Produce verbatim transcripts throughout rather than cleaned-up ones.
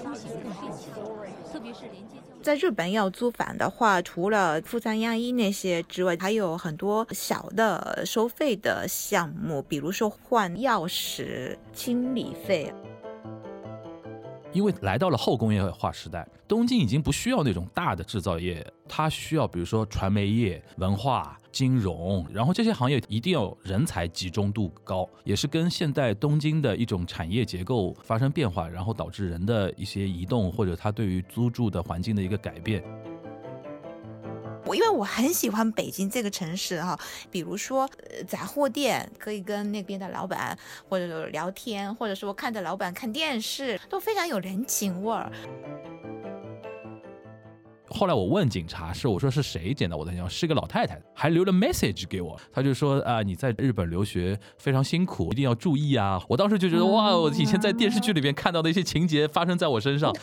出行更便捷，特别是连接在日本要租房的话，除了富三样一那些之外，还有很多小的收费的项目，比如说换钥匙、清理费。 因为来到了后工业化时代，东京已经不需要那种大的制造业，它需要比如说传媒业、文化、金融，然后这些行业一定要人才集中度高，也是跟现在东京的一种产业结构发生变化，然后导致人的一些移动，或者它对于租住的环境的一个改变。 因为我很喜欢北京这个城市哈，比如说、呃、杂货店可以跟那边的老板或者聊天，或者说看着老板看电视，都非常有人情味儿。 后来我问警察，是我说是谁捡到我的钱，是个老太太，还留了 message 给我，他就说啊，你在日本留学非常辛苦，一定要注意啊。我当时就觉得哇，我以前在电视剧里面看到的一些情节发生在我身上。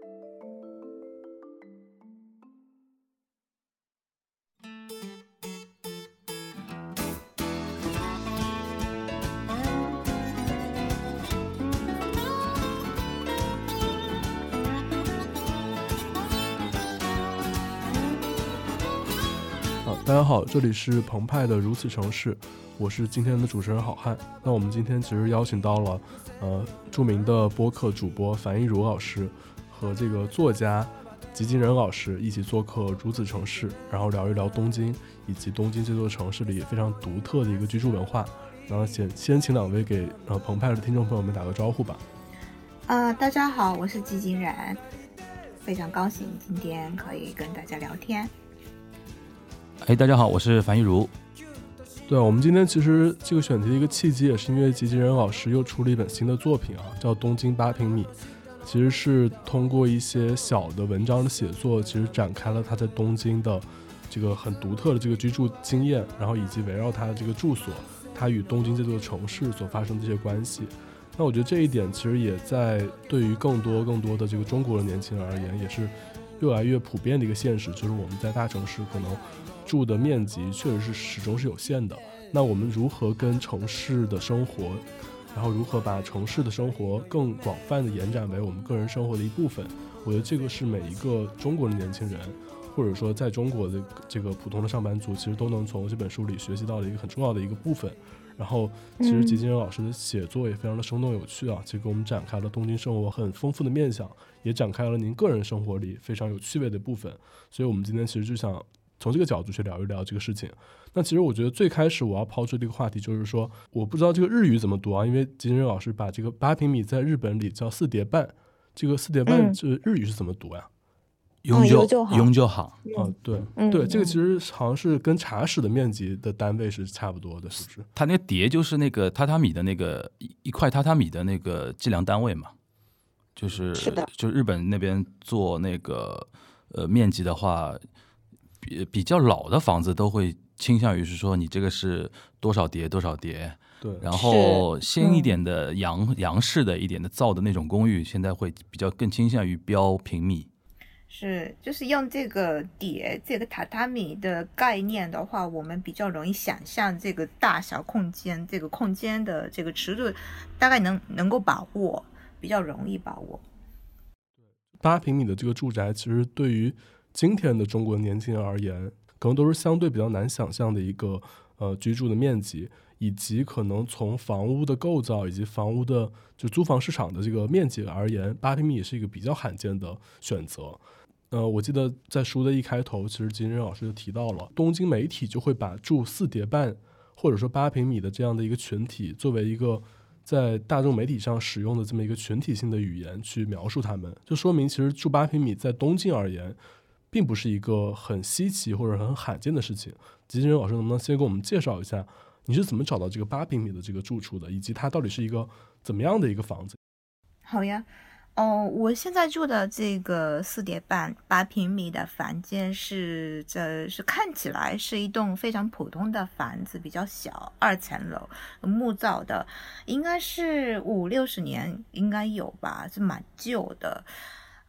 大家好，这里是澎湃的如此城市，我是今天的主持人好汉。那我们今天其实邀请到了呃著名的播客主播樊一茹老师和这个作家吉井人老师一起做客如此城市，然后聊一聊东京以及东京这座城市里非常独特的一个居住文化。然后先先请两位给呃澎湃的听众朋友们打个招呼吧。 呃，大家好，我是吉井人，非常高兴今天可以跟大家聊天。 哎，大家好，我是樊一茹。 对，我们今天其实这个选题的一个契机，也是因为吉井人老师又出了一本新的作品啊，叫《东京八平米》。其实是通过一些小的文章的写作，其实展开了他在东京的这个很独特的这个居住经验，然后以及围绕他的这个住所，他与东京这座城市所发生的这些关系。那我觉得这一点其实也在对于更多更多的这个中国的年轻人而言，也是越来越普遍的一个现实，就是我们在大城市可能住的面积确实是始终是有限的，那我们如何跟城市的生活，然后如何把城市的生活更广泛的延展为我们个人生活的一部分，我觉得这个是每一个中国的年轻人，或者说在中国的这个普通的上班族，其实都能从这本书里学习到的一个很重要的一个部分。然后其实吉井人老师的写作也非常的生动有趣啊，其实给我们展开了东京生活很丰富的面向，也展开了您个人生活里非常有趣味的部分。所以我们今天其实就想从这个角度去聊一聊这个事情。那其实我觉得最开始我要抛出这个话题，就是说我不知道这个日语怎么读啊，因为吉井人老师把这个八平米在日本里叫四叠半，这个四叠半这日语是怎么读呀？ 永久永久行啊，对、嗯、对，这个其实好像是跟茶室的面积的单位是差不多的，是不是？ 它那个叠就是那个榻榻米的那个一块榻榻米的那个计量单位嘛，就是是的， 就日本那边做那个呃面积的话，比比较老的房子都会倾向于是说你这个是多少叠多少叠。 对， 然后新一点的洋、嗯、洋式的一点的造的那种公寓，现在会比较更倾向于标平米。 是，就是用这个叠这个榻榻米的概念的话，我们比较容易想象这个大小空间，这个空间的这个尺度大概能能够把握，比较容易把握。 八平米的这个住宅，其实对于今天的中国年轻人而言，可能都是相对比较难想象的一个呃居住的面积，以及可能从房屋的构造以及房屋的就租房市场的这个面积而言，八平米也是一个比较罕见的选择。呃，我记得在书的一开头，其实吉井人老师就提到了，东京媒体就会把住四叠半或者说八平米的这样的一个群体，作为一个在大众媒体上使用的这么一个群体性的语言去描述他们，就说明其实住八平米在东京而言，并不是一个很稀奇或者很罕见的事情。吉井人老师能不能先给我们介绍一下，你是怎么找到这个八平米的这个住处的，以及它到底是一个怎么样的一个房子？ 好呀。哦，我现在住的这个四叠半八平米的房间是，这是看起来是一栋非常普通的房子，比较小，二层楼，木造的，应该是五六十年应该有吧，是蛮旧的。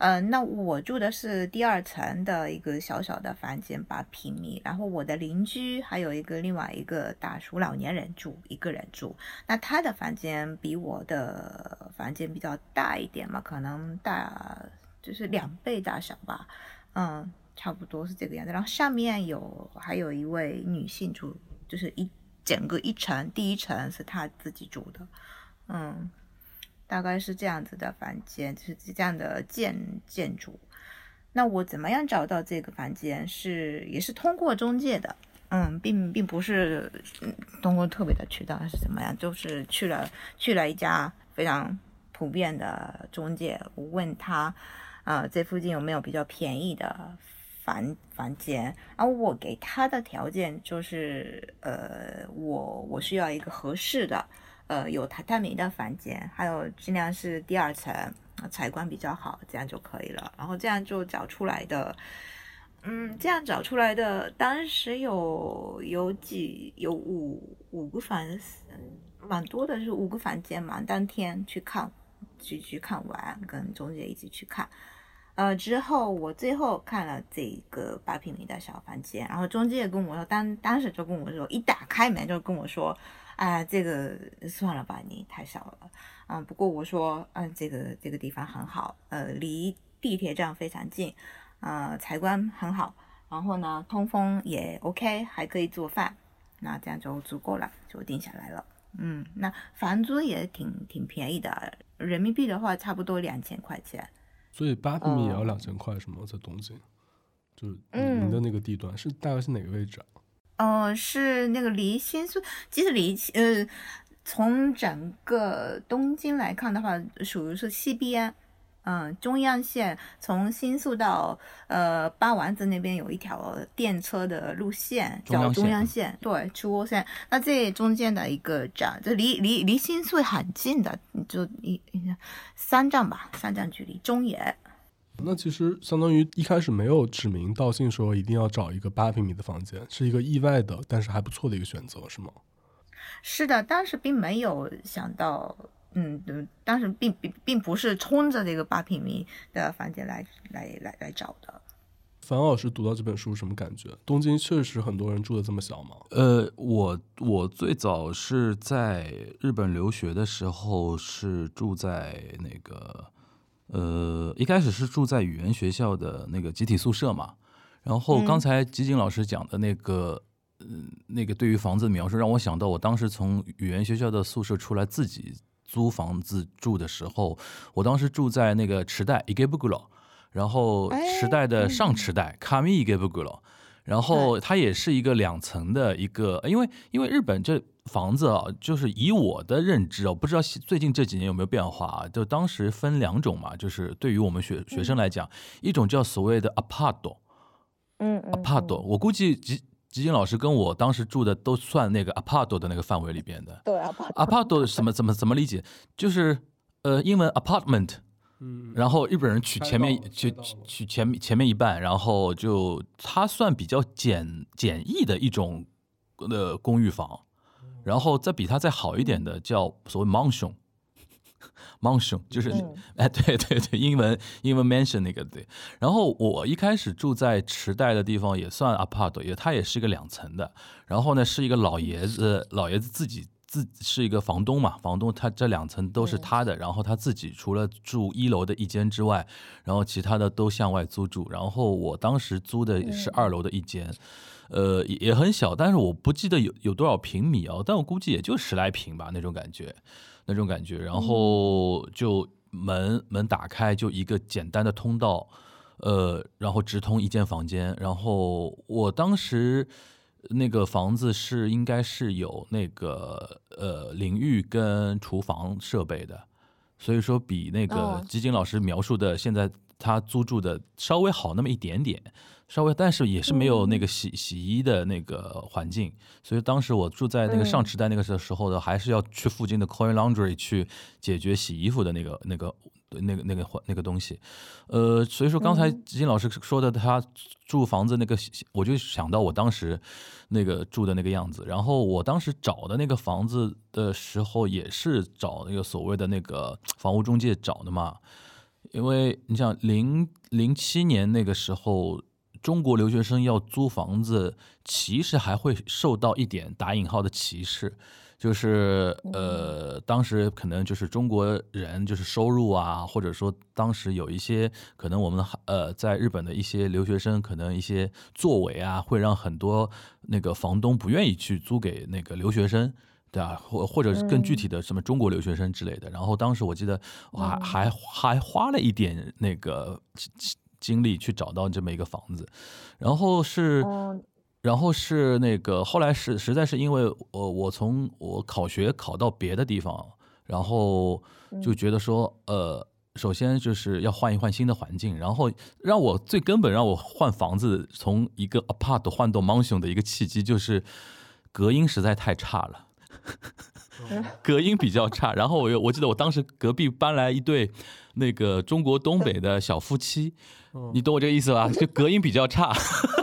呃，那我住的是第二层的一个小小的房间，八平米。然后我的邻居还有一个另外一个大叔老年人住，一个人住。那他的房间比我的房间比较大一点嘛，可能大就是两倍大小吧，嗯，差不多是这个样子。然后上面有还有一位女性住，就是一整个一层，第一层是她自己住的，嗯。大概是这样子的房间，就是这样的建建筑。那我怎么样找到这个房间？是也是通过中介的，嗯，并并不是通过特别的渠道还是怎么样，就是去了去了一家非常普遍的中介，我问他，呃，这附近有没有比较便宜的房房间？然后我给他的条件就是，呃，我我需要一个合适的。呃，有榻榻米的房间，还有尽量是第二层，采光比较好，这样就可以了。然后这样就找出来的，嗯，这样找出来的，当时有有几有五五个房，蛮多的，是五个房间嘛。当天去看，去去看完，跟中介一起去看。呃，之后我最后看了这个八平米的小房间，然后中介跟我说，当当时就跟我说，一打开门就跟我说。啊，这个算了吧，你太小了。嗯，不过我说，嗯，这个这个地方很好，呃，离地铁站非常近，呃，采光很好，然后呢，通风也 OK， 还可以做饭，那这样就足够了，就定下来了。嗯，那房租也挺挺便宜的，人民币的话差不多两千块钱。 所以八平米也要两千块是吗？在东京，就是您的那个地段、嗯、是大概是哪个位置啊？ 呃，是那个离新宿，其实离呃，从整个东京来看的话，属于是西边，嗯、呃，中央线从新宿到呃八丸子那边有一条电车的路线叫中央线，对，中央线。那这中间的一个站，这离离离新宿很近的，就一三站吧，三站距离，中野。 那其实相当于一开始没有指名道姓说一定要找一个八平米的房间，是一个意外的但是还不错的一个选择，是吗？ 是的，当时并没有想到，嗯，当时并并并不是冲着这个八平米的房间来来来来找的。 樊老师读到这本书什么感觉？东京确实很多人住的这么小吗？ 呃，我我最早是在日本留学的时候是住在那个。呃，一开始是住在语言学校的那个集体宿舍嘛，然后刚才吉井老师讲的那个，嗯、呃，那个对于房子的描述，让我想到我当时从语言学校的宿舍出来自己租房子住的时候，我当时住在那个池袋 Ikebukuro， 然后池袋的上池袋 Kami Ikebukuro， 然后它也是一个两层的一个，因为因为日本这。房子啊，就是以我的认知啊，不知道最近这几年有没有变化啊？就当时分两种嘛，就是对于我们学学生来讲，嗯、一种叫所谓的 apart， 嗯嗯 apart， 我估计吉吉井老师跟我当时住的都算那个 apart 的那个范围里边的。 对 apart apart 什么怎么怎么理解？就是呃英文 apartment， 嗯， 然后日本人取前面取取前前面一半，然后就它算比较简简易的一种的公寓房。然后再比它再好一点的叫所谓 mansion， mansion 就是、嗯、哎对对对，英文英文 mansion 那个对。然后我一开始住在池袋的地方也算 apart， 也它也是一个两层的。然后呢是一个老爷子，老爷子自己自是一个房东嘛，房东他这两层都是他的，然后他自己除了住一楼的一间之外，然后其他的都向外租住。然后我当时租的是二楼的一间。嗯呃，也很小，但是我不记得有有多少平米啊，但我估计也就十来平吧，那种感觉，那种感觉。然后就门门打开，就一个简单的通道，呃，然后直通一间房间。然后我当时那个房子是应该是有那个呃淋浴跟厨房设备的，所以说比那个吉井老师描述的现在他租住的稍微好那么一点点。稍微，但是也是没有那个洗洗衣的那个环境，所以当时我住在那个上池袋那个时候的，还是要去附近的 Coin Laundry 去解决洗衣服的那个那个那个那个那个东西。呃，所以说刚才吉井老师说的他住房子那个，我就想到我当时那个住的那个样子。然后我当时找的那个房子的时候，也是找那个所谓的那个房屋中介找的嘛。 因为你想零零七年那个时候，中国留学生要租房子，其实还会受到一点打引号的歧视。就是呃，当时可能就是中国人就是收入啊，或者说当时有一些可能我们呃在日本的一些留学生可能一些作为啊，会让很多那个房东不愿意去租给那个留学生，对吧？或或者是更具体的什么中国留学生之类的。然后当时我记得我还还还花了一点那个精力去找到这么一个房子，然后是。然后是那个，后来是实在是因为我我从我考学考到别的地方，然后就觉得说，呃，首先就是要换一换新的环境，然后让我最根本让我换房子，从一个 apart 换到 mansion 的一个契机就是隔音实在太差了。隔音比较差，然后我我记得我当时隔壁搬来一对那个中国东北的小夫妻，你懂我这个意思吧？就隔音比较差。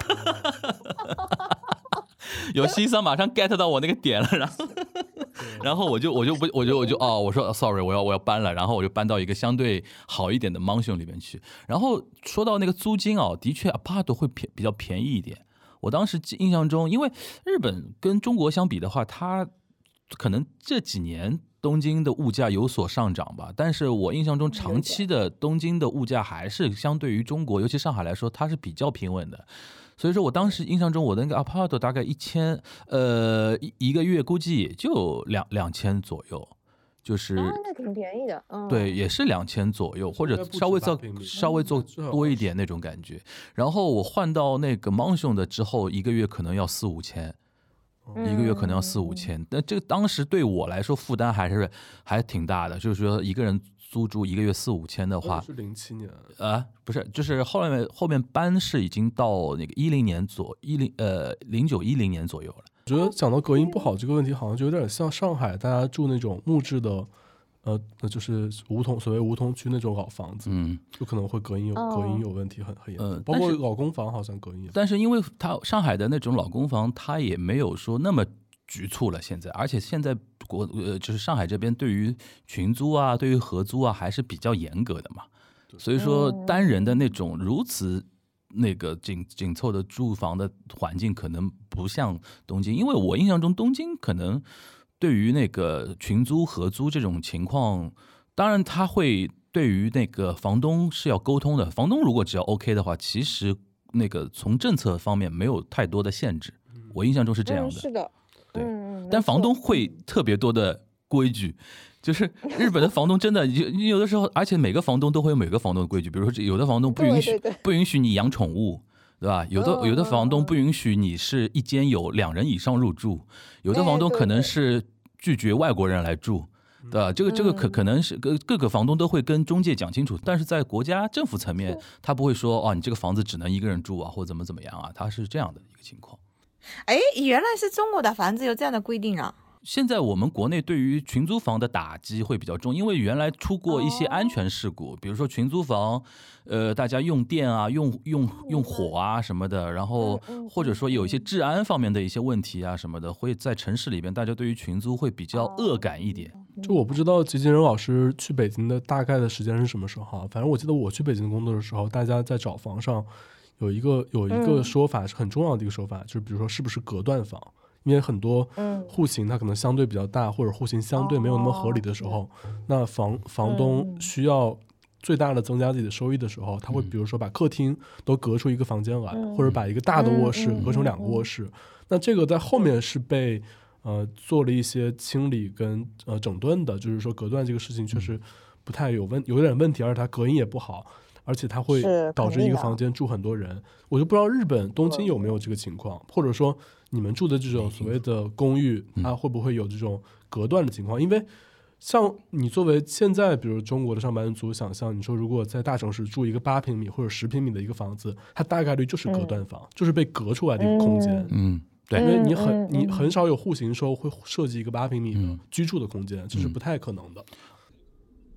有新桑马上 get 到我那个点了，然后，然后我就我就不我就我就哦，我说 sorry， 我要我要搬了，然后我就搬到一个相对好一点的 mansion 里面去。然后说到那个租金啊，的确 apart 会便比较便宜一点。我当时印象中，因为日本跟中国相比的话，它可能这几年东京的物价有所上涨吧，但是我印象中长期的东京的物价还是相对于中国，尤其上海来说，它是比较平稳的。所以说我当时印象中，我的那个 apart 大概一千，呃，一一个月估计也就两两千左右，就是、 啊、那挺便宜的，嗯， 对，也是两千左右，或者稍微做稍微做多一点那种感觉。然后我换到那个 mansion 的之后，一个月可能要四五千。一个月可能要四五千，但这个当时对我来说负担还是还挺大的，就是说一个人租住一个月四五千的话， 是零七年啊，不是，就是后面后面搬是已经到那个一零年左一零呃零九一零年左右了。 我觉得讲到隔音不好这个问题，好像就有点像上海大家住那种木质的。呃，就是梧桐，所谓梧桐区那种老房子，嗯，就可能会隔音有、哦、隔音有问题很，很很严重。包括老公房好像隔音也。 但是因为它上海的那种老公房，它也没有说那么局促了，现在，而且现在国呃就是上海这边对于群租啊，对于合租啊，还是比较严格的嘛。所以说单人的那种如此那个紧紧凑的住房的环境，可能不像东京，因为我印象中东京可能。对于那个群租合租这种情况，当然他会对于那个房东是要沟通的。房东如果只要 OK 的话，其实那个从政策方面没有太多的限制。我印象中是这样的。 嗯、是的， 对、 嗯。 但房东会特别多的规矩，就是日本的房东真的你有的时候，而且每个房东都会有每个房东的规矩，比如说有的房东不允许对对对不允许你养宠物。对吧？有的有的房东不允许你是一间有两人以上入住，有的房东可能是拒绝外国人来住，对吧？这个这个可可能是各各个房东都会跟中介讲清楚，但是在国家政府层面，他不会说哦，你这个房子只能一个人住啊，或者怎么怎么样啊，他是这样的一个情况。 哎，原来是中国的房子有这样的规定啊！ 现在我们国内对于群租房的打击会比较重，因为原来出过一些安全事故，比如说群租房，呃，大家用电啊、用用用火啊什么的，然后或者说有一些治安方面的一些问题啊什么的，会在城市里边，大家对于群租会比较恶感一点。 就我不知道吉吉仁老师去北京的大概的时间是什么时候，反正我记得我去北京工作的时候，大家在找房上有一个有一个说法是很重要的一个说法，就是比如说是不是隔断房。因为很多户型它可能相对比较大，或者户型相对没有那么合理的时候，那房房东需要最大的增加自己的收益的时候，他会比如说把客厅都隔出一个房间来，或者把一个大的卧室隔成两个卧室。那这个在后面是被呃做了一些清理跟呃整顿的，就是说隔断这个事情确实不太有问有点问题，而且它隔音也不好。而且它会导致一个房间住很多人，我就不知道日本东京有没有这个情况，或者说你们住的这种所谓的公寓，它会不会有这种隔断的情况？因为像你作为现在比如中国的上班族，想象你说如果在大城市住一个八平米或者十平米的一个房子，它大概率就是隔断房，嗯、就是被隔出来的一个空间。 嗯，对， 因为你很你很少有户型时候会设计一个八平米的居住的空间，这、嗯、是不太可能的。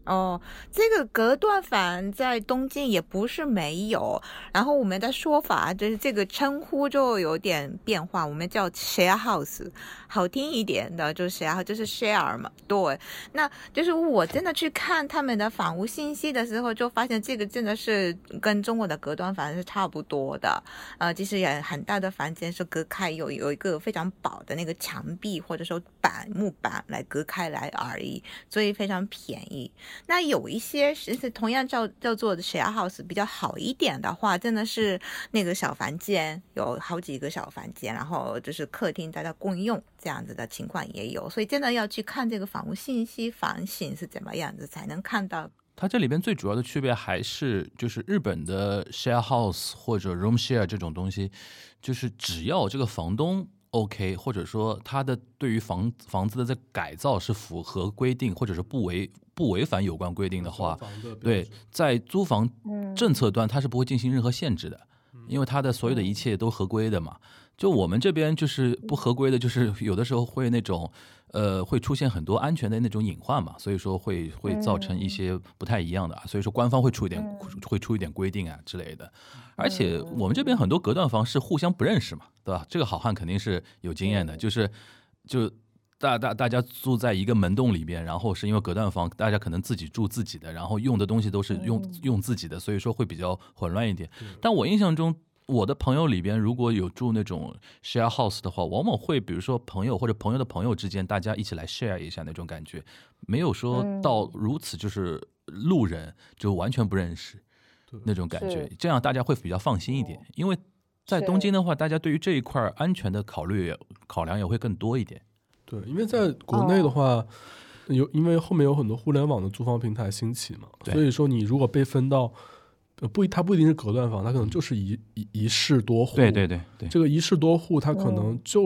哦，这个隔断房在东京也不是没有，然后我们的说法就是这个称呼就有点变化，我们叫 share house， 好听一点的就是 share， 就是 share 嘛。对，那就是我真的去看他们的房屋信息的时候，就发现这个真的是跟中国的隔断房是差不多的。呃，其实也很大的房间是隔开，有有一个非常薄的那个墙壁或者说板木板来隔开来而已，所以非常便宜。那有一些是同样叫叫做的 share house 比较好一点的话，真的是那个小房间有好几个小房间，然后就是客厅大家共用这样子的情况也有，所以真的要去看这个房屋信息房型是怎么样子才能看到。 它这里边最主要的区别还是就是日本的 share house 或者 room share 这种东西，就是只要这个房东 OK， 或者说他的对于房房子的这改造是符合规定，或者是不违不违反有关规定的话，对，在租房政策端它是不会进行任何限制的，因为它的所有的一切都合规的嘛。就我们这边就是不合规的，就是有的时候会那种呃会出现很多安全的那种隐患嘛，所以说会会造成一些不太一样的，所以说官方会出一点会出一点规定啊之类的。而且我们这边很多隔断房是互相不认识嘛，对吧？这个好汉肯定是有经验的，就是就大大大家住在一个门洞里边，然后是因为隔断房，大家可能自己住自己的，然后用的东西都是用用自己的，所以说会比较混乱一点。但我印象中，我的朋友里边如果有住那种 share house 的话，往往会比如说朋友或者朋友的朋友之间，大家一起来 share 一下那种感觉，没有说到如此就是路人就完全不认识那种感觉，这样大家会比较放心一点。因为在东京的话，大家对于这一块安全的考虑考量也会更多一点。 对，因为在国内的话，哦、有因为后面有很多互联网的租房平台兴起嘛，所以说你如果被分到不，它不一定是隔断房，它可能就是一一一室多户。 对对对对， 这个一室多户，它可能就是、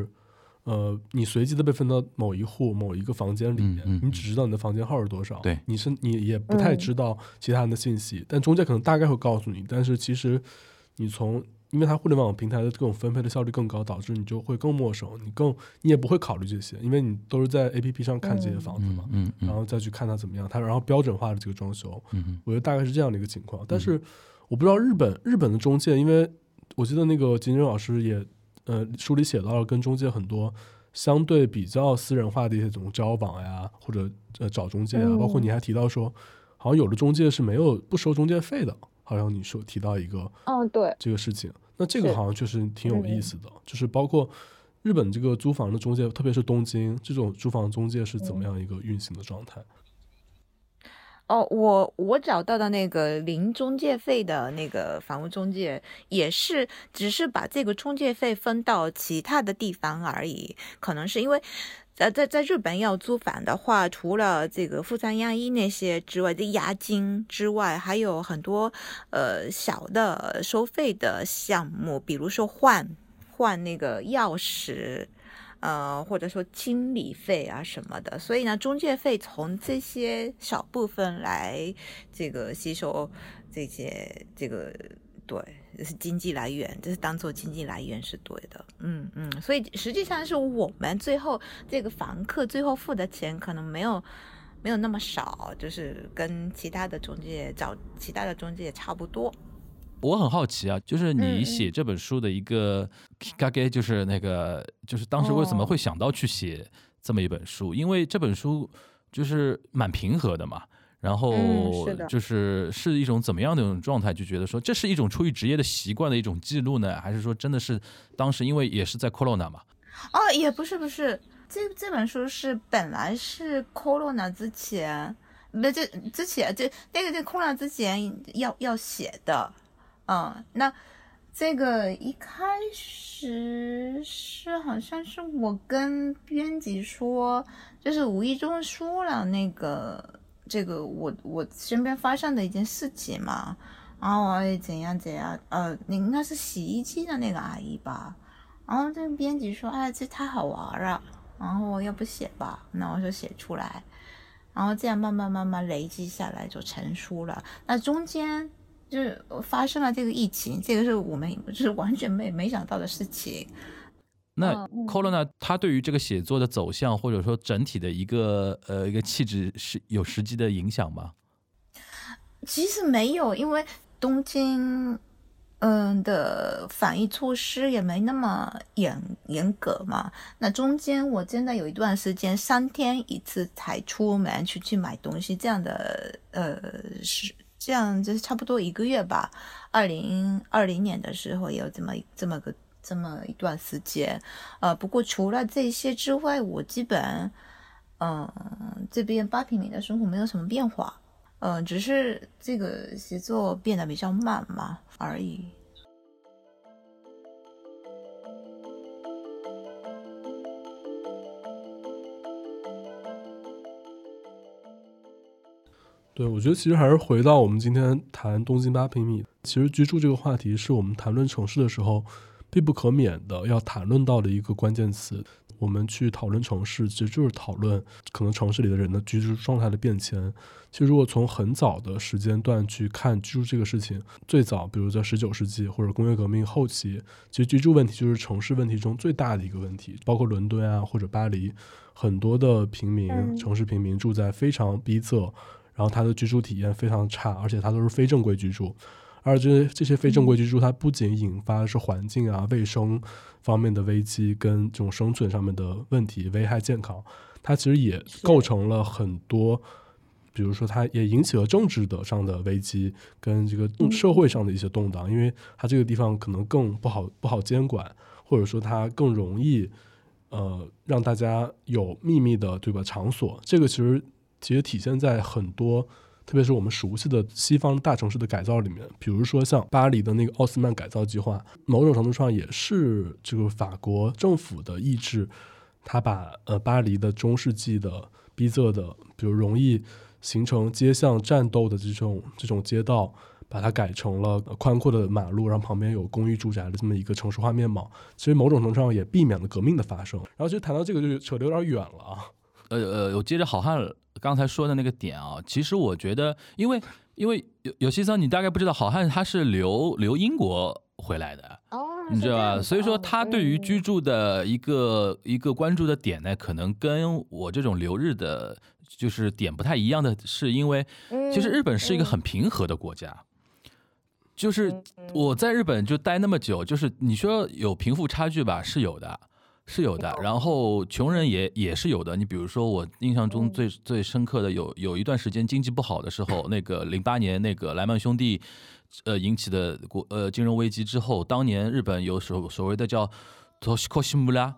嗯、呃，你随机的被分到某一户某一个房间里面，嗯嗯、你只知道你的房间号是多少， 对， 你是你也不太知道其他人的信息，嗯、但中介可能大概会告诉你，但是其实你从因为它互联网平台的这种分配的效率更高，导致你就会更陌生，你更你也不会考虑这些，因为你都是在 A P P 上看这些房子嘛，嗯嗯嗯、然后再去看它怎么样，它然后标准化的这个装修，嗯、我觉得大概是这样的一个情况。但是我不知道日本日本的中介，因为我记得那个金正老师也呃书里写到了跟中介很多相对比较私人化的一些这种交往呀，或者呃找中介啊，嗯、包括你还提到说，好像有的中介是没有不收中介费的。好像你说提到一个， 哦对， 这个事情，那这个好像确实挺有意思的，嗯、就是包括日本这个租房的中介，特别是东京这种租房中介是怎么样一个运行的状态？ 哦，我我找到的那个零中介费的那个房屋中介，也是只是把这个中介费分到其他的地方而已，可能是因为。在在在日本要租房的话，除了这个富山押一那些之外，这押金之外，还有很多呃小的收费的项目，比如说换换那个钥匙，呃或者说清理费啊什么的。所以呢，中介费从这些小部分来这个吸收这些这个。对，这是经济来源，这是当做经济来源是对的，嗯嗯，所以实际上是我们最后这个房客最后付的钱可能没有没有那么少，就是跟其他的中介找其他的中介差不多。 我很好奇啊，就是你写这本书的一个 kickage，就是那个就是当时为什么会想到去写这么一本书？哦、因为这本书就是蛮平和的嘛。然后就是是一种怎么样的一种状态，就觉得说这是一种出于职业的习惯的一种记录呢，还是说真的是当时因为也是在 corona 嘛？ 哦，也不是不是，这这本书是本来是 corona 之前，不这之前这那个这 corona 之前要要写的，嗯，那这个一开始是好像是我跟编辑说，就是无意中说了那个。这个我我身边发生的一件事情嘛，然后哎怎样怎样，呃，你应该是洗衣机的那个阿姨吧，然后这个编辑说，哎，这太好玩了，然后要不写吧，那我就写出来，然后这样慢慢慢慢累积下来就成书了。那中间就是发生了这个疫情，这个是我们就是完全没没想到的事情。 那 Colonna 他对于这个写作的走向，或者说整体的一个呃一个气质是有实际的影响吗？ 其实没有，因为东京嗯的防疫措施也没那么严严格嘛。那中间我真的有一段时间三天一次才出门去去买东西，这样的呃是这样，就是差不多一个月吧。二零二零年的时候也有这么这么个这么一段时间，呃，不过除了这些之外，我基本嗯、呃、这边八平米的生活没有什么变化。嗯、呃，只是这个写作变得比较慢嘛而已。 对，我觉得其实还是回到我们今天谈东京八平米，其实居住这个话题是我们谈论城市的时候必不可免的要谈论到的一个关键词。我们去讨论城市，其实就是讨论可能城市里的人的居住状态的变迁。其实如果从很早的时间段去看居住这个事情，最早比如在十九世纪或者工业革命后期，其实居住问题就是城市问题中最大的一个问题。包括伦敦啊或者巴黎，很多的平民、嗯、城市平民住在非常逼仄，然后他的居住体验非常差，而且他都是非正规居住。而这这些非正规居住，它不仅引发的是环境啊、卫生方面的危机跟这种生存上面的问题，危害健康，它其实也构成了很多，比如说它也引起了政治的上的危机跟这个社会上的一些动荡，因为它这个地方可能更不好不好监管，或者说它更容易呃让大家有秘密的对吧场所。这个其实其实体现在很多特别是我们熟悉的西方大城市的改造里面，比如说像巴黎的那个奥斯曼改造计划，某种程度上也是这个法国政府的意志，他把呃巴黎的中世纪的逼仄的，比如容易形成街巷战斗的这种这种街道，把它改成了宽阔的马路，让旁边有公寓住宅的这么一个城市化面貌。其实某种程度上也避免了革命的发生。然后其实谈到这个就扯得有点远了啊。 呃呃，我接着好汉刚才说的那个点啊，其实我觉得，因为因为有有些桑你大概不知道，好汉他是留留英国回来的，哦，你知道吧？所以说他对于居住的一个、嗯、一个关注的点呢，可能跟我这种留日的，就是点不太一样的，是因为其实日本是一个很平和的国家。嗯、就是我在日本就待那么久，就是你说有贫富差距吧，是有的。是有的，然后穷人也也是有的。你比如说，我印象中最最深刻的有有一段时间经济不好的时候，那个零八年那个莱曼兄弟，呃引起的国呃金融危机之后，当年日本有所所谓的叫 Toshikoshimura，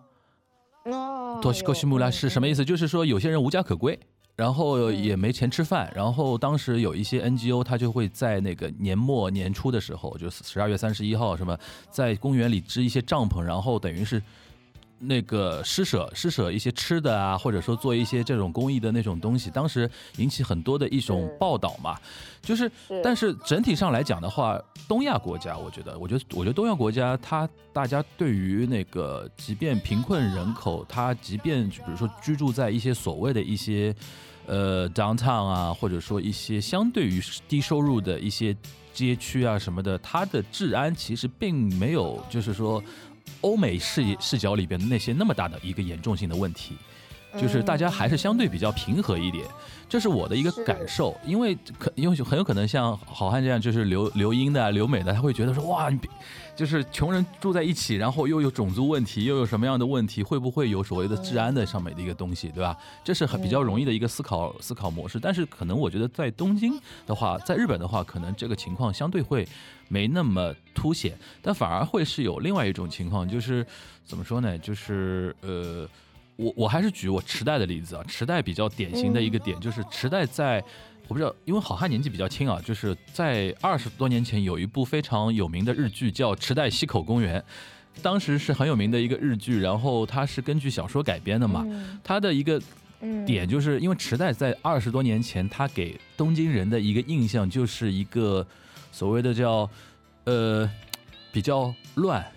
Toshikoshimura 是什么意思？就是说有些人无家可归，然后也没钱吃饭，然后当时有一些 N G O， 他就会在那个年末年初的时候，就十二月三十一号什么，在公园里支一些帐篷，然后等于是。那个施舍施舍一些吃的啊，或者说做一些这种公益的那种东西，当时引起很多的一种报道嘛。就是，但是整体上来讲的话，东亚国家，我觉得，我觉得，我觉得东亚国家，它大家对于那个，即便贫困人口，他即便比如说居住在一些所谓的一些呃 downtown 啊，或者说一些相对于低收入的一些街区啊什么的，它的治安其实并没有，就是说。欧美视视角里边的那些那么大的一个严重性的问题，就是大家还是相对比较平和一点，这是我的一个感受。因为可因为很有可能像好汉这样，就是留留英的、留美的，他会觉得说哇，你就是穷人住在一起，然后又有种族问题，又有什么样的问题，会不会有所谓的治安的上面的一个东西，对吧？这是很比较容易的一个思考思考模式。但是可能我觉得在东京的话，在日本的话，可能这个情况相对会没那么凸显，但反而会是有另外一种情况，就是怎么说呢？就是呃，我我还是举我池袋的例子啊，池袋比较典型的一个点就是池袋在。我不知道，因为好汉年纪比较轻啊，就是在二十多年前有一部非常有名的日剧叫《池袋西口公园》，当时是很有名的一个日剧，然后它是根据小说改编的嘛。它的一个点就是因为池袋在二十多年前，它给东京人的一个印象就是一个所谓的叫呃比较乱，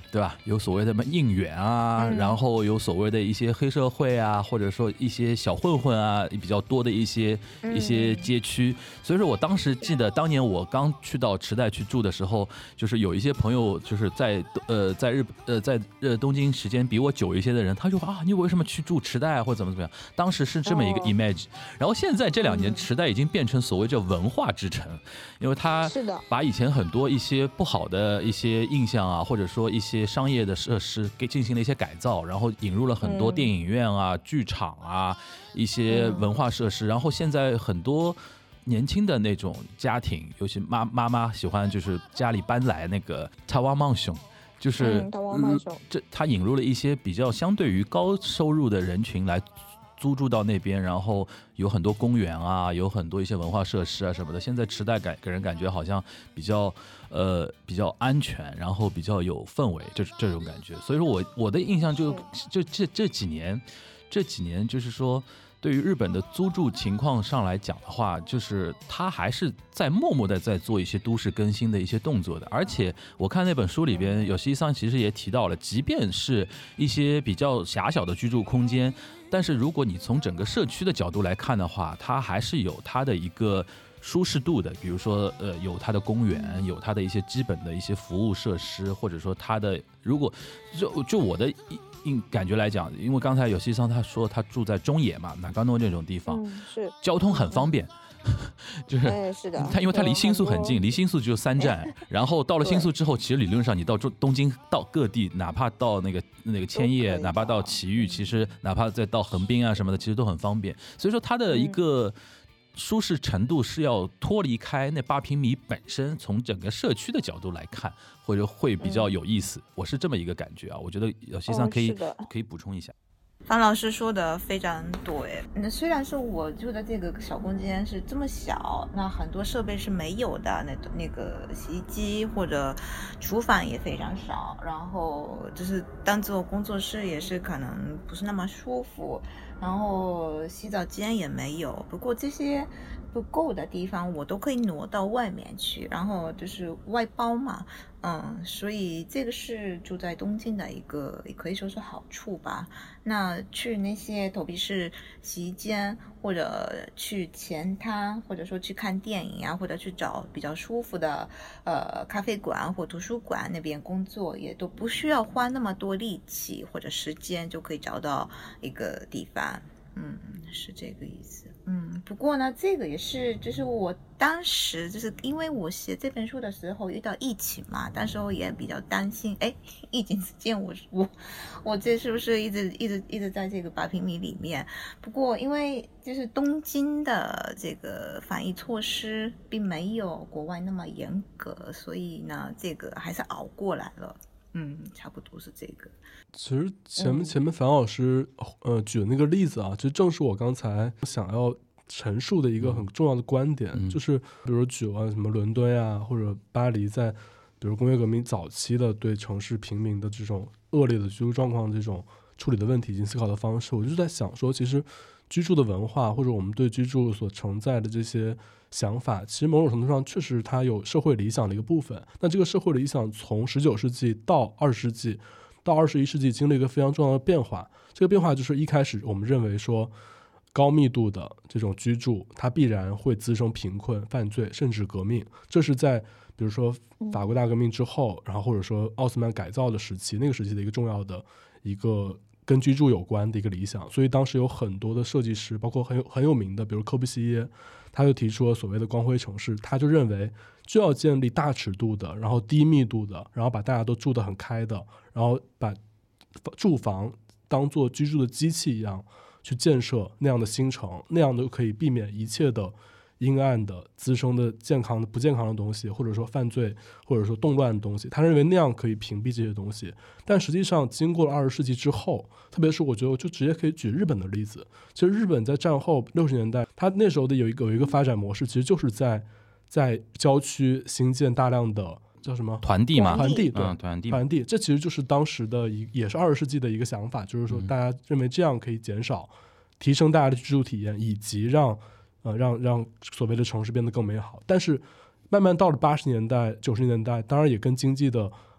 对吧？有所谓的什么应援啊、嗯，然后有所谓的一些黑社会啊，或者说一些小混混啊，比较多的一些、嗯、一些街区。所以说我当时记得，当年我刚去到池袋去住的时候，就是有一些朋友就是在呃在日呃在呃东京时间比我久一些的人，他就说啊，你为什么去住池袋或者怎么怎么样？当时是这么一个 image、哦。然后现在这两年，池袋已经变成所谓叫文化之城，因为它把以前很多一些不好的一些印象啊，或者说一些商业的设施给进行了一些改造，然后引入了很多电影院啊、嗯、剧场啊一些文化设施，然后现在很多年轻的那种家庭，尤其妈妈妈喜欢就是家里搬来那个台湾曼熊，就是、嗯嗯、这他引入了一些比较相对于高收入的人群来租住到那边，然后有很多公园啊，有很多一些文化设施啊什么的。现在池袋感给人感觉好像比较呃比较安全，然后比较有氛围，这这种感觉。所以说我我的印象就就这这几年，这几年就是说，对于日本的租住情况上来讲的话，就是他还是在默默的在做一些都市更新的一些动作的。而且我看那本书里边，有西桑其实也提到了，即便是一些比较狭小的居住空间，但是如果你从整个社区的角度来看的话，它还是有它的一个舒适度的。比如说呃，有它的公园，有它的一些基本的一些服务设施，或者说它的，如果就就我的感觉来讲，因为刚才有西桑他说他住在中野嘛，南高诺这种地方、嗯、是交通很方便、嗯、就是、哎、是的，他因为他离新宿很近，离新宿只有三站，然后到了新宿之后，其实理论上你到东京到各地，哪怕到那个那个千叶，哪怕到埼玉，其实哪怕再到横滨啊什么的，其实都很方便。所以说他的一个舒适程度是要脱离开那八平米本身，从整个社区的角度来看，或者会比较有意思、嗯、我是这么一个感觉啊。我觉得有些上可以、哦、可以补充一下。 方老师说的非常对，那虽然说我住的这个小空间是这么小，那很多设备是没有的，那那个洗衣机或者厨房也非常少，然后就是当做工作室也是可能不是那么舒服，然后洗澡间也没有。不过这些不够的地方我都可以挪到外面去，然后就是外包嘛，嗯，所以这个是住在东京的一个可以说是好处吧。那去那些投币式洗衣间，或者去前滩，或者说去看电影啊，或者去找比较舒服的呃咖啡馆或图书馆那边工作，也都不需要花那么多力气或者时间就可以找到一个地方。嗯，是这个意思。嗯，不过呢，这个也是，就是我当时就是因为我写这本书的时候遇到疫情嘛，当时我也比较担心，哎，疫情期间我我我这是不是一直一直一直在这个八平米里面？不过因为就是东京的这个防疫措施并没有国外那么严格，所以呢，这个还是熬过来了。嗯，差不多是这个。 其实前面前面樊老师呃举的那个例子啊，其实正是我刚才想要陈述的一个很重要的观点，嗯、就是比如举了什么伦敦啊或者巴黎，在比如工业革命早期的对城市平民的这种恶劣的居住状况这种处理的问题以及思考的方式，我就在想说，其实居住的文化或者我们对居住所承载的这些想法，其实某种程度上确实它有社会理想的一个部分。那这个社会理想从十九世纪到二十世纪到二十一世纪经历一个非常重要的变化，这个变化就是一开始我们认为说高密度的这种居住它必然会滋生贫困、犯罪甚至革命，这是在比如说法国大革命之后，然后或者说奥斯曼改造的时期，那个时期的一个重要的一个跟居住有关的一个理想。所以当时有很多的设计师，包括很有很有名的比如柯布西耶，他就提出了所谓的光辉城市，他就认为就要建立大尺度的，然后低密度的，然后把大家都住得很开的，然后把住房当作居住的机器一样去建设那样的新城，那样的可以避免一切的阴暗的滋生的健康的不健康的东西，或者说犯罪或者说动乱的东西，他认为那样可以屏蔽这些东西。但实际上经过了二十世纪之后，特别是我觉得就直接可以举日本的例子，其实日本在战后六十年代，他那时候的有一个有一个发展模式，其实就是在在郊区新建大量的叫什么团地嘛， 团地，对， 嗯，团地， 团地，这其实就是当时的一也是二十世纪的一个想法，就是说大家认为这样可以减少、提升大家的居住体验，以及让呃让让所谓的城市变得更美好。但是慢慢到了八十年代、九十年代，当然也跟经济的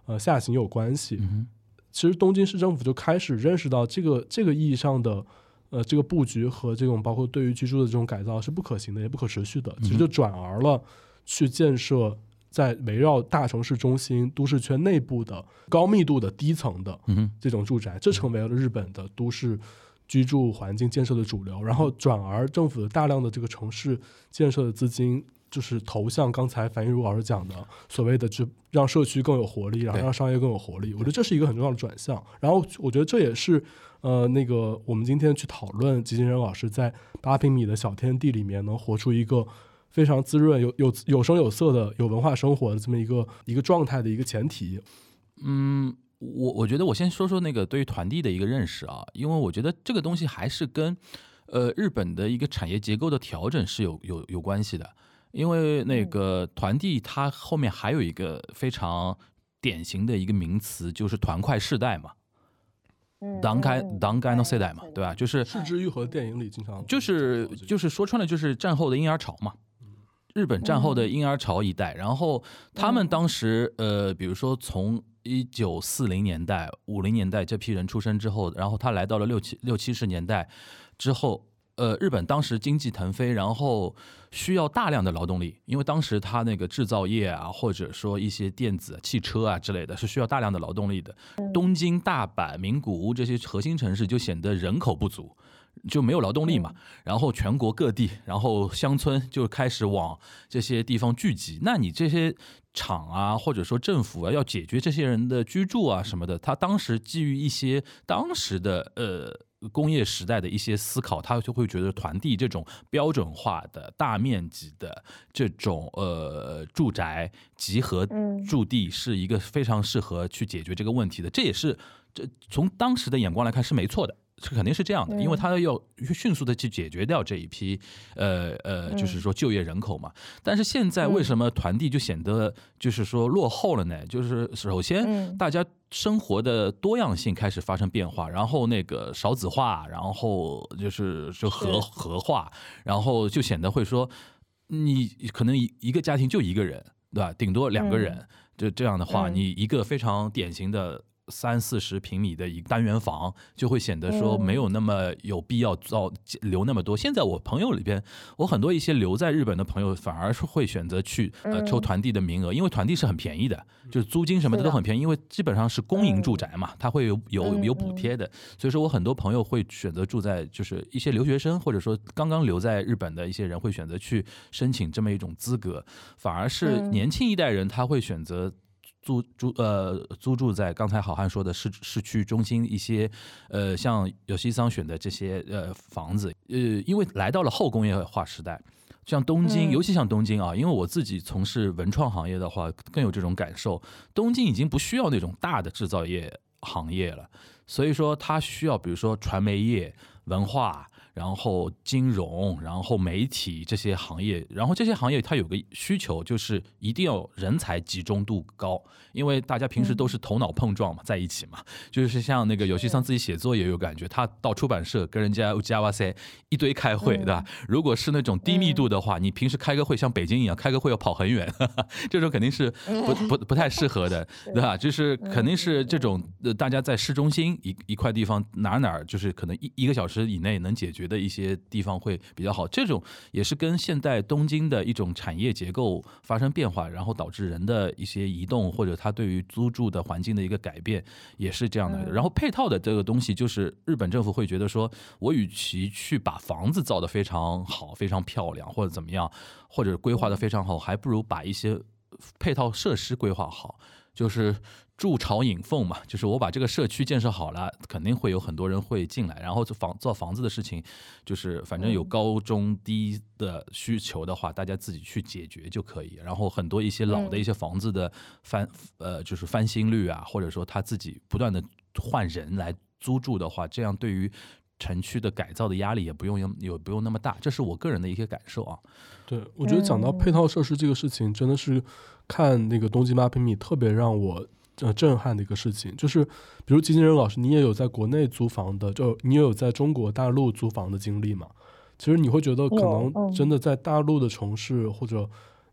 呃下行有关系。 嗯其实东京市政府就开始认识到这个这个意义上的呃这个布局和这种包括对于居住的这种改造是不可行的也不可持续的，其实就转而了去建设在围绕大城市中心都市圈内部的高密度的低层的这种住宅，这成为了日本的都市居住环境建设的主流，然后转而政府的大量的这个城市建设的资金就是投向刚才樊一茹老师讲的所谓的就让社区更有活力，然后让商业更有活力，我觉得这是一个很重要的转向。然后我觉得这也是呃那个我们今天去讨论吉金仁老师在八平米的小天地里面能活出一个非常滋润有有有声有色的有文化生活的这么一个一个状态的一个前提。 嗯，我我觉得我先说说那个对于团地的一个认识啊，因为我觉得这个东西还是跟呃日本的一个产业结构的调整是有有有关系的。因为那个团地它后面还有一个非常典型的一个名词，就是团块世代嘛，団塊団塊の世代嘛，对吧？就是是枝裕和电影里经常就是就是说穿了就是战后的婴儿潮嘛。日本战后的婴儿潮一代，然后他们当时呃，比如说从一九四零年代、五零年代这批人出生之后，然后他来到了六七六七十年代之后。呃，日本当时经济腾飞，然后需要大量的劳动力，因为当时它那个制造业啊，或者说一些电子、汽车啊之类的，是需要大量的劳动力的。东京、大阪、名古屋这些核心城市就显得人口不足，就没有劳动力嘛。然后全国各地，然后乡村就开始往这些地方聚集。那你这些厂啊，或者说政府啊，要解决这些人的居住啊什么的，他当时基于一些当时的呃。工业时代的一些思考，他就会觉得团地这种标准化的大面积的这种呃住宅集合驻地是一个非常适合去解决这个问题的。这也是这从当时的眼光来看是没错的，是肯定是这样的，因为他要迅速的去解决掉这一批呃呃就是说就业人口嘛。但是现在为什么团地就显得就是说落后了呢？就是首先大家生活的多样性开始发生变化，然后那个少子化，然后就是就合合化，然后就显得会说你可能一个家庭就一个人，对吧？顶多两个人，就这样的话，你一个非常典型的三四十平米的一个单元房，就会显得说没有那么有必要造留那么多。现在我朋友里边，我很多一些留在日本的朋友，反而是会选择去呃抽团地的名额，因为团地是很便宜的，就是租金什么的都很便宜，因为基本上是公营住宅嘛，它会有有有补贴的。所以说我很多朋友会选择住在，就是一些留学生或者说刚刚留在日本的一些人会选择去申请这么一种资格，反而是年轻一代人他会选择。租租呃租住在刚才好汉说的市市区中心一些呃像有西桑选的这些呃房子，呃因为来到了后工业化时代，像东京、嗯、尤其像东京啊，因为我自己从事文创行业的话更有这种感受，东京已经不需要那种大的制造业行业了，所以说它需要比如说传媒业、文化，然后金融，然后媒体这些行业，然后这些行业它有个需求，就是一定要人才集中度高，因为大家平时都是头脑碰撞嘛，在一起嘛，就是像那个有些像自己写作也有感觉，他到出版社跟人家加哇塞一堆开会，对吧？如果是那种低密度的话，你平时开个会像北京一样开个会要跑很远，呵呵，这种肯定是不不不太适合的，对吧？就是肯定是这种大家在市中心一一块地方哪哪就是可能一一个小时以内能解决的一些地方会比较好，这种也是跟现代东京的一种产业结构发生变化，然后导致人的一些移动或者他对于租住的环境的一个改变也是这样的。然后配套的这个东西就是日本政府会觉得说，我与其去把房子造得非常好非常漂亮或者怎么样，或者规划得非常好，还不如把一些配套设施规划好，就是筑巢引凤嘛，就是我把这个社区建设好了，肯定会有很多人会进来，然后房造房子的事情，就是反正有高中低的需求的话，大家自己去解决就可以。然后很多一些老的一些房子的翻呃就是翻新率啊，或者说他自己不断的换人来租住的话，这样对于城区的改造的压力也不用也不用那么大，这是我个人的一些感受啊。 对，我觉得讲到配套设施这个事情，真的是看那个东京八平米特别让我呃震撼的一个事情，就是比如吉金仁老师，你也有在国内租房的，就你也有在中国大陆租房的经历嘛？其实你会觉得可能真的在大陆的城市或者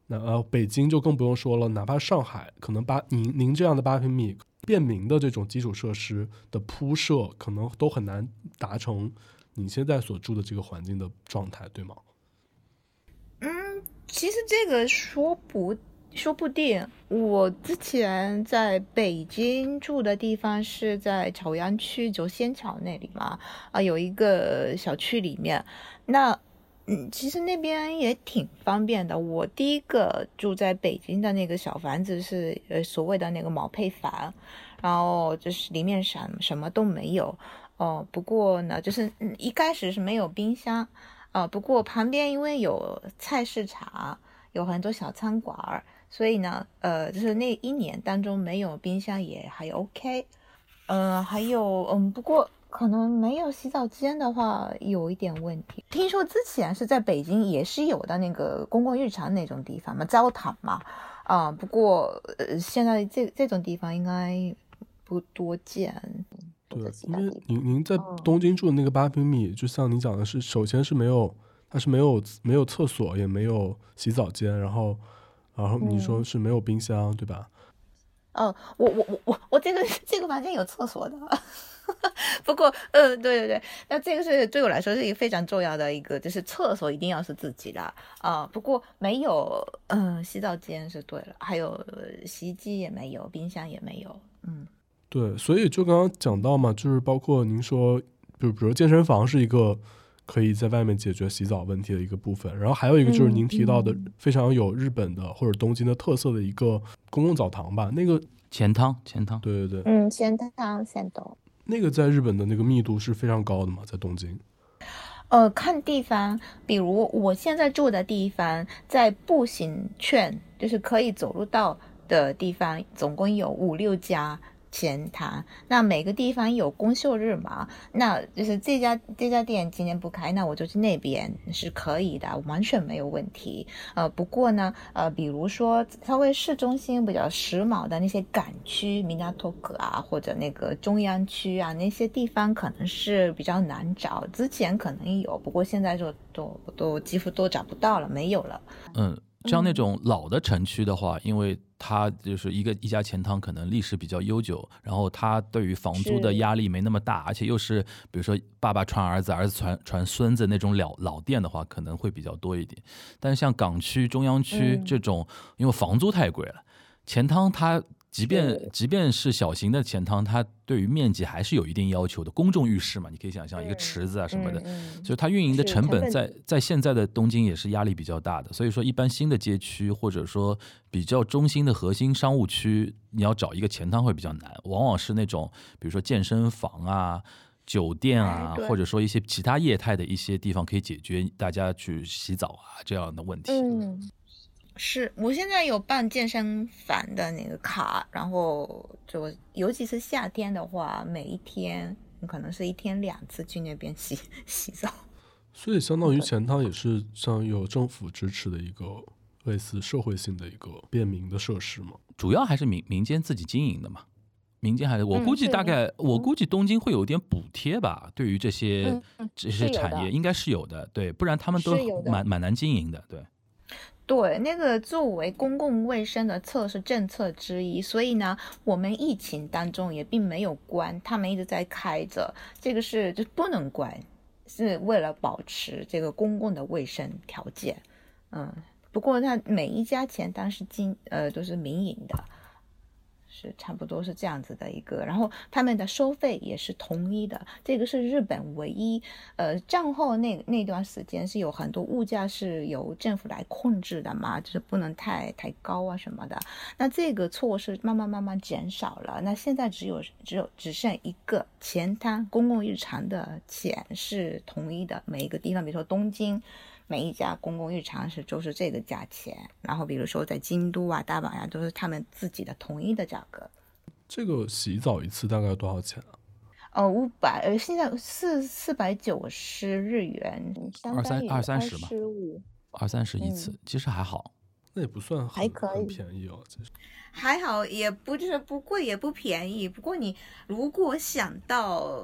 那呃，北京就更不用说了，哪怕上海，可能八您您这样的八平米便民的这种基础设施的铺设，可能都很难达成你现在所住的这个环境的状态，对吗？ 嗯，其实这个说不说不定。我之前在北京住的地方是在朝阳区九仙桥那里嘛，啊，有一个小区里面，那嗯，其实那边也挺方便的。我第一个住在北京的那个小房子是呃所谓的那个毛坯房，然后就是里面什什么都没有。哦，不过呢，就是嗯一开始是没有冰箱，呃，不过旁边因为有菜市场，有很多小餐馆儿，所以呢，呃，就是那一年当中没有冰箱也还 OK。呃，还有嗯，不过可能没有洗澡间的话有一点问题。听说之前是在北京也是有的那个公共浴场那种地方嘛，澡堂嘛，啊、不过呃现在这这种地方应该不多见。 对，因为您您在东京住的那个八平米，就像你讲的是，首先是没有，它是没有没有厕所，也没有洗澡间，然后然后你说是没有冰箱，对吧？ 哦，我我我我我这个这个房间有厕所的，不过呃，对对对，那这个是对我来说是一个非常重要的一个，就是厕所一定要是自己的啊、呃。不过没有，嗯、呃，洗澡间是对了，还有呃洗衣机也没有，冰箱也没有，嗯。 对，所以就刚刚讲到嘛，就是包括您说，比如比如健身房是一个可以在外面解决洗澡问题的一个部分，然后还有一个就是您提到的非常有日本的或者东京的特色的一个公共澡堂吧，那个钱汤钱汤， 对对对， 嗯，钱汤銭湯， 那个在日本的那个密度是非常高的嘛，在东京。 呃，看地方，比如我现在住的地方，在步行圈，就是可以走路到的地方，总共有五六家钱汤。那每个地方有公休日嘛，那就是这家这家店今天不开，那我就去那边是可以的，完全没有问题。呃，不过呢，呃，比如说稍微市中心比较时髦的那些港区，港区啊，或者那个中央区啊，那些地方可能是比较难找。之前可能有，不过现在就都都几乎都找不到了，没有了。 嗯。像那种老的城区的话，因为它就是一个一家钱汤可能历史比较悠久，然后它对于房租的压力没那么大，而且又是比如说爸爸传儿子，儿子传传孙子那种老老店的话，可能会比较多一点。但是像港区、中央区这种，嗯、因为房租太贵了，钱汤它即便即便是小型的钱汤，它对于面积还是有一定要求的。公众浴室嘛，你可以想象一个池子啊什么的，嗯嗯、所以它运营的成本在在现在的东京也是压力比较大的。所以说，一般新的街区或者说比较中心的核心商务区，你要找一个钱汤会比较难，往往是那种比如说健身房啊、酒店啊，或者说一些其他业态的一些地方可以解决大家去洗澡啊这样的问题。 嗯。是我现在有办健身房的那个卡，然后就尤其是夏天的话，每一天可能是一天两次去那边洗洗澡。 所以相当于钱汤也是像有政府支持的一个类似社会性的一个便民的设施嘛？ 主要还是民民间自己经营的嘛。民间还是我估计大概、嗯、我估计东京会有点补贴吧，对于这些、嗯、这些产业应该是有的，对，不然他们都蛮蛮难经营的，对。 对，那个作为公共卫生的测试政策之一，所以呢，我们疫情当中也并没有关，他们一直在开着，这个是就不能关，是为了保持这个公共的卫生条件。嗯，不过它每一家钱当是经呃都是民营的。是差不多是这样子的一个，然后他们的收费也是统一的，这个是日本唯一，呃，战后那那段时间是有很多物价是由政府来控制的嘛，就是不能太太高啊什么的。那这个措施慢慢慢慢减少了，那现在只有只有只剩一个钱汤公共日常的钱是统一的，每一个地方，比如说东京。每一家公共浴场是都是这个价钱，然后比如说在京都啊、大阪啊，都是他们自己的统一的价格。 这个洗澡一次大概多少钱啊？ 呃，五百，呃，现在四四百九十日元， 二三二三十吧，二三十一次、 嗯， 其实还好， 那也不算很还可以很便宜哦，其实还好，也不就是不贵也不便宜。不过你如果想到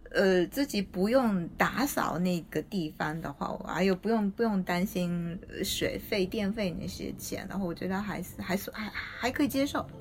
呃，自己不用打扫那个地方的话，还有不用不用担心水费、电费那些钱，然后我觉得还是还是还还可以接受。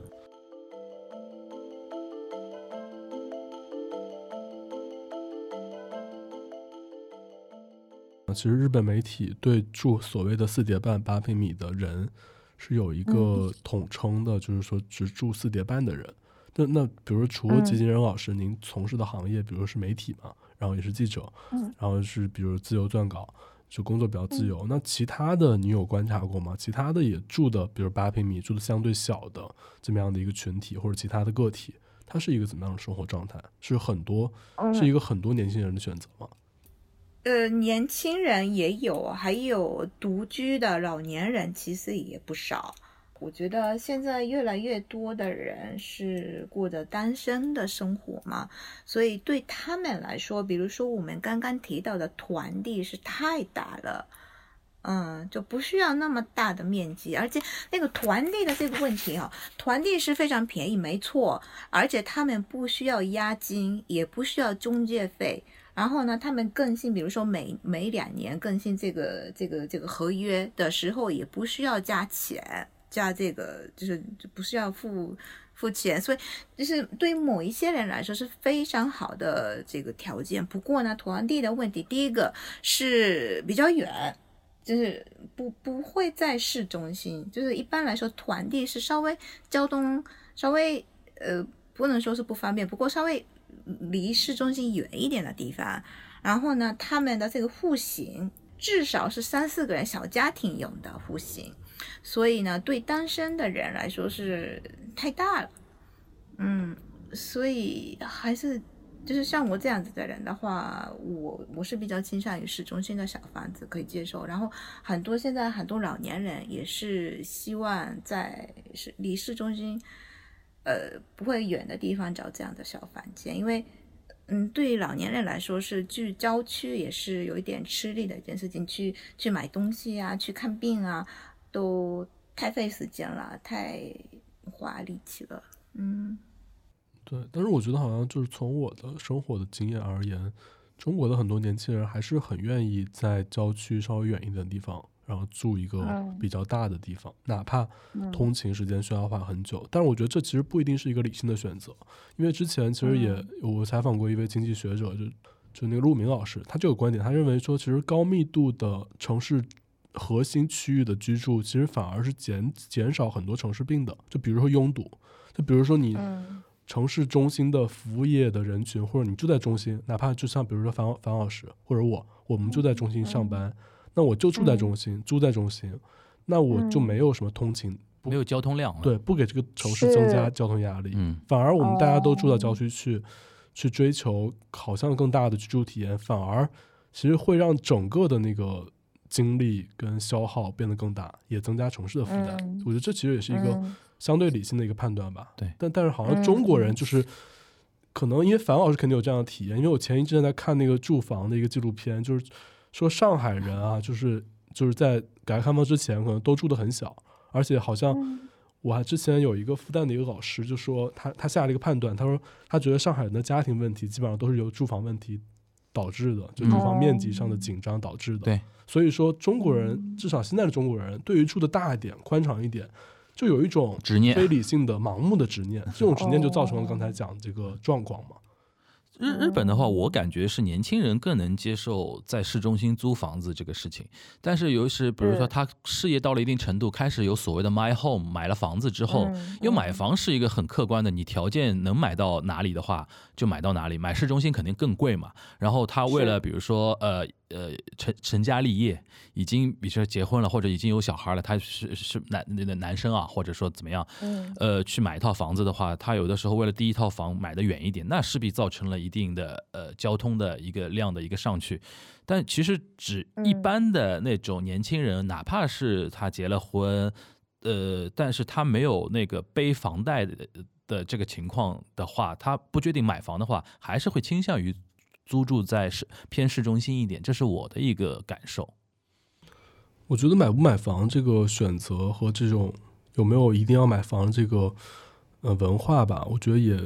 其实日本媒体对住所谓的四叠半八平米的人是有一个统称的，嗯、就是说只住四叠半的人。那那比如除了吉金仁老师，嗯、您从事的行业，比如是媒体嘛，然后也是记者，嗯、然后是比如自由撰稿，就工作比较自由。嗯、那其他的你有观察过吗？其他的也住的，比如八平米住的相对小的这么样的一个群体，或者其他的个体，它是一个怎么样的生活状态？是很多，嗯、是一个很多年轻人的选择吗？ 呃，年轻人也有，还有独居的老年人，其实也不少。我觉得现在越来越多的人是过着单身的生活嘛，所以对他们来说，比如说我们刚刚提到的团地是太大了，嗯，就不需要那么大的面积，而且那个团地的这个问题啊，团地是非常便宜，没错，而且他们不需要押金，也不需要中介费。然后呢，他们更新，比如说每每两年更新这个这个这个合约的时候，也不需要加钱，加这个就是不需要付付钱，所以就是对某一些人来说是非常好的这个条件。不过呢，团地的问题，第一个是比较远，就是不不会在市中心，就是一般来说团地是稍微交通稍微呃不能说是不方便，不过稍微离市中心远一点的地方，然后呢，他们的这个户型至少是三四个人小家庭用的户型，所以呢，对单身的人来说是太大了，嗯，所以还是就是像我这样子的人的话，我我是比较倾向于市中心的小房子可以接受，然后很多现在很多老年人也是希望在是离市中心。呃，不会远的地方找这样的小房间，因为，嗯，对于老年人来说是去郊区也是有一点吃力的一件事情，去去买东西啊，去看病啊，都太费时间了，太花力气了，嗯， 对。但是我觉得好像就是从我的生活的经验而言，中国的很多年轻人还是很愿意在郊区稍微远一点的地方。然后住一个比较大的地方，嗯、哪怕通勤时间需要花很久，嗯、但是我觉得这其实不一定是一个理性的选择，因为之前其实也、嗯、我采访过一位经济学者，就就那个陆明老师，他就有观点，他认为说，其实高密度的城市核心区域的居住，其实反而是减减少很多城市病的，就比如说拥堵，就比如说你城市中心的服务业的人群，或者你住在中心，哪怕就像比如说樊樊老师或者我，我们就在中心上班。嗯那我就住在中心，嗯、住在中心，那我就没有什么通勤， 嗯、没有交通量了， 对，不给这个城市增加交通压力，嗯，反而我们大家都住到郊区去，哦、去追求好像更大的居住体验，反而其实会让整个的那个精力跟消耗变得更大，也增加城市的负担。嗯、我觉得这其实也是一个相对理性的一个判断吧。对，但但是好像中国人就是。嗯可能因为樊老师肯定有这样的体验，因为我前一阵在看那个住房的一个纪录片，就是说上海人啊，就是就是在改革开放之前可能都住得很小，而且好像我还之前有一个复旦的一个老师就说他他下了一个判断，他说他觉得上海人的家庭问题基本上都是由住房问题导致的，就住房面积上的紧张导致的。对，所以说中国人至少现在的中国人对于住的大一点、宽敞一点。就有一种非理性的盲目的执念，这种执念就造成了刚才讲的这个状况嘛。 日日本的话，我感觉是年轻人更能接受在市中心租房子这个事情，但是尤其是比如说他事业到了一定程度，开始有所谓的 my home， 买了房子之后，因为买房是一个很客观的，你条件能买到哪里的话就买到哪里，买市中心肯定更贵嘛。然后他为了比如说呃呃成成家立业，已经比如说结婚了或者已经有小孩了，他是是男那个男生啊，或者说怎么样，呃去买一套房子的话，他有的时候为了第一套房买得远一点，那势必造成了一定的呃交通的一个量的一个上去。但其实指一般的那种年轻人，哪怕是他结了婚，呃，但是他没有那个背房贷的的这个情况的话，他不决定买房的话，还是会倾向于租住在市偏市中心一点，这是我的一个感受。 我觉得买不买房这个选择和这种有没有一定要买房这个呃文化吧，我觉得也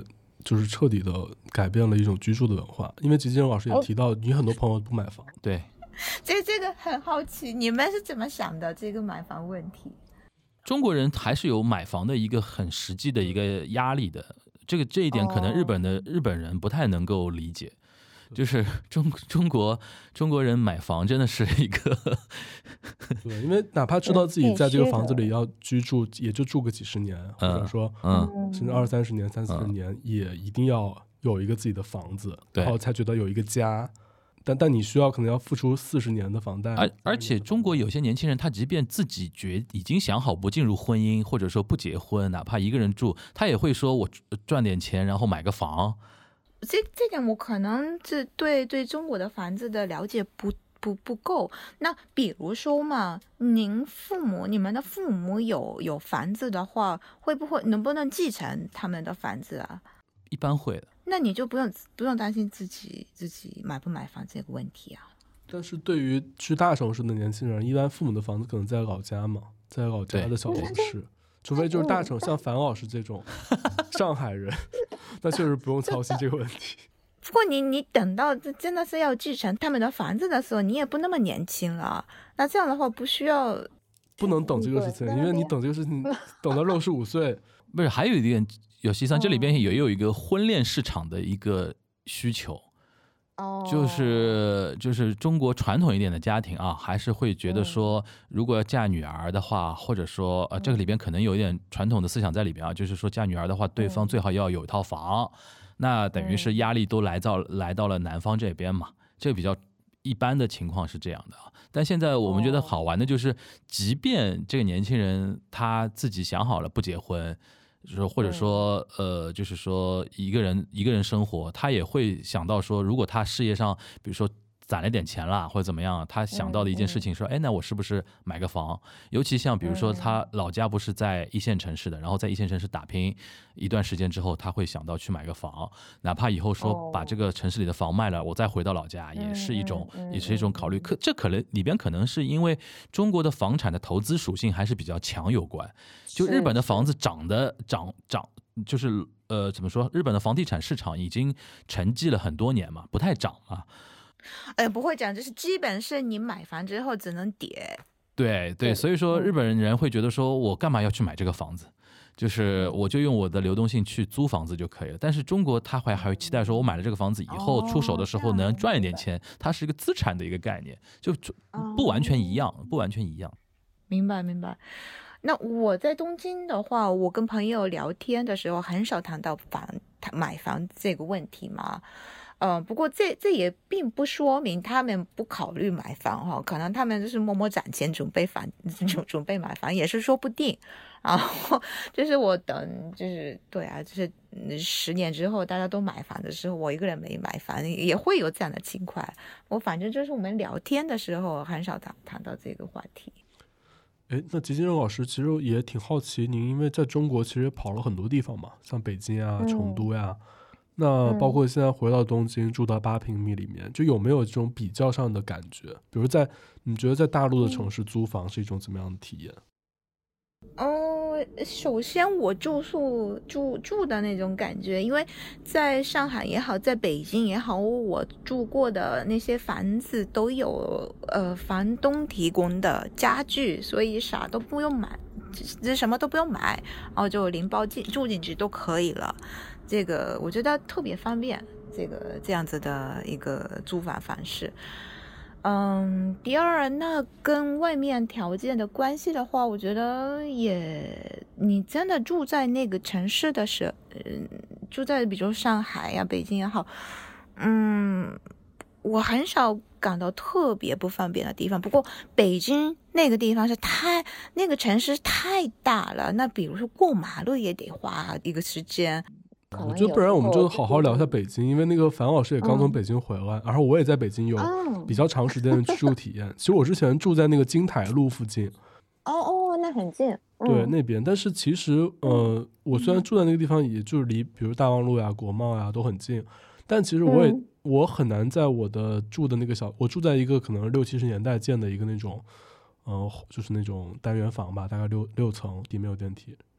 就是彻底的改变了一种居住的文化。因为吉吉人老师也提到，你很多朋友不买房。 对， 这这个很好奇，你们是怎么想的这个买房问题？ 中国人还是有买房的一个很实际的一个压力的，这个这一点可能日本的、哦、日本人不太能够理解。就是中中国中国人买房真的是一个对，因为哪怕知道自己在这个房子里要居住，也就住个几十年， 嗯、 或者说嗯， 甚至二三十年、三四十年、嗯，也一定要有一个自己的房子，然后才觉得有一个家。但但你需要可能要付出四十年的房贷， 而而且中国有些年轻人，他即便自己觉已经想好不进入婚姻，或者说不结婚，哪怕一个人住，他也会说我赚点钱，然后买个房。 这这点我可能是对对中国的房子的了解不不不够。那比如说嘛，您父母你们的父母有有房子的话，会不会能不能继承他们的房子啊？ 一般会的。 那你就不用不用担心自己自己买不买房这个问题啊。 但是对于去大城市的年轻人，一般父母的房子可能在老家嘛，在老家的小城市，除非就是大城，像樊老师这种上海人。那确实不用操心这个问题。 不过你你等到真的是要继承他们的房子的时候，你也不那么年轻了。那这样的话不需要， 不能等这个事情，因为你等这个事情等到六十五岁， 不是还有一点有西桑，这里边也有一个婚恋市场的一个需求。哦，就是就是中国传统一点的家庭啊，还是会觉得说，如果要嫁女儿的话，或者说呃，这个里边可能有一点传统的思想在里边啊，就是说嫁女儿的话，对方最好要有一套房，那等于是压力都来到来到了男方这边嘛，这个比较一般的情况是这样的啊。但现在我们觉得好玩的就是，即便这个年轻人他自己想好了不结婚。就是或者说呃就是说一个人一个人生活，他也会想到说，如果他事业上比如说攒了点钱啦或者怎么样，他想到的一件事情说，哎，那我是不是买个房？尤其像比如说他老家不是在一线城市的，然后在一线城市打拼一段时间之后，他会想到去买个房，哪怕以后说把这个城市里的房卖了，我再回到老家，也是一种也是一种考虑。可这可能里边可能是因为中国的房产的投资属性还是比较强有关。就日本的房子涨的涨涨，就是呃怎么说？日本的房地产市场已经沉寂了很多年嘛，不太涨嘛。 呃，不会讲，就是基本是你买房之后只能跌。 对对，所以说日本人会觉得说，我干嘛要去买这个房子？就是我就用我的流动性去租房子就可以了。但是中国他会还会期待说，我买了这个房子以后出手的时候能赚一点钱，它是一个资产的一个概念，就不完全一样，不完全一样。 明白明白。那我在东京的话，我跟朋友聊天的时候很少谈到房买房这个问题嘛。呃，不过这这也并不说明他们不考虑买房哈，可能他们就是默默攒钱准备房准准备买房也是说不定。然后就是我等就是对啊，就是十年之后大家都买房的时候，我一个人没买房，也会有这样的情况。我反正就是我们聊天的时候很少谈谈到这个话题。 哎，那吉金任老师其实也挺好奇您，因为在中国其实也跑了很多地方嘛，像北京啊、成都呀。嗯，那包括现在回到东京住到八平米里面，就有没有这种比较上的感觉？比如在你觉得在大陆的城市租房是一种怎么样的体验？ 哦，首先我住宿住住的那种感觉，因为在上海也好，在北京也好，我住过的那些房子都有呃房东提供的家具，所以啥都不用买，这什么都不用买，然后就拎包进住进去都可以了。这个我觉得特别方便，这个这样子的一个租房方式。嗯，第二，那跟外面条件的关系的话，我觉得也，你真的住在那个城市的时候，嗯，住在比如上海呀、北京也好，嗯，我很少感到特别不方便的地方。不过北京那个地方是太，那个城市太大了，那比如说过马路也得花一个时间。 我觉得不然我们就好好聊一下北京，因为那个樊老师也刚从北京回来，嗯、然后我也在北京有比较长时间的居住体验。嗯、其实我之前住在那个金台路附近。 哦哦，那很近。嗯、 对，那边。但是其实呃，我虽然住在那个地方，也就是离比如大望路呀、国贸呀都很近，但其实我也、嗯、我很难在我的住的那个小，我住在一个可能六七十年代建的一个那种，呃，就是那种单元房吧，大概六六层，底面有电梯。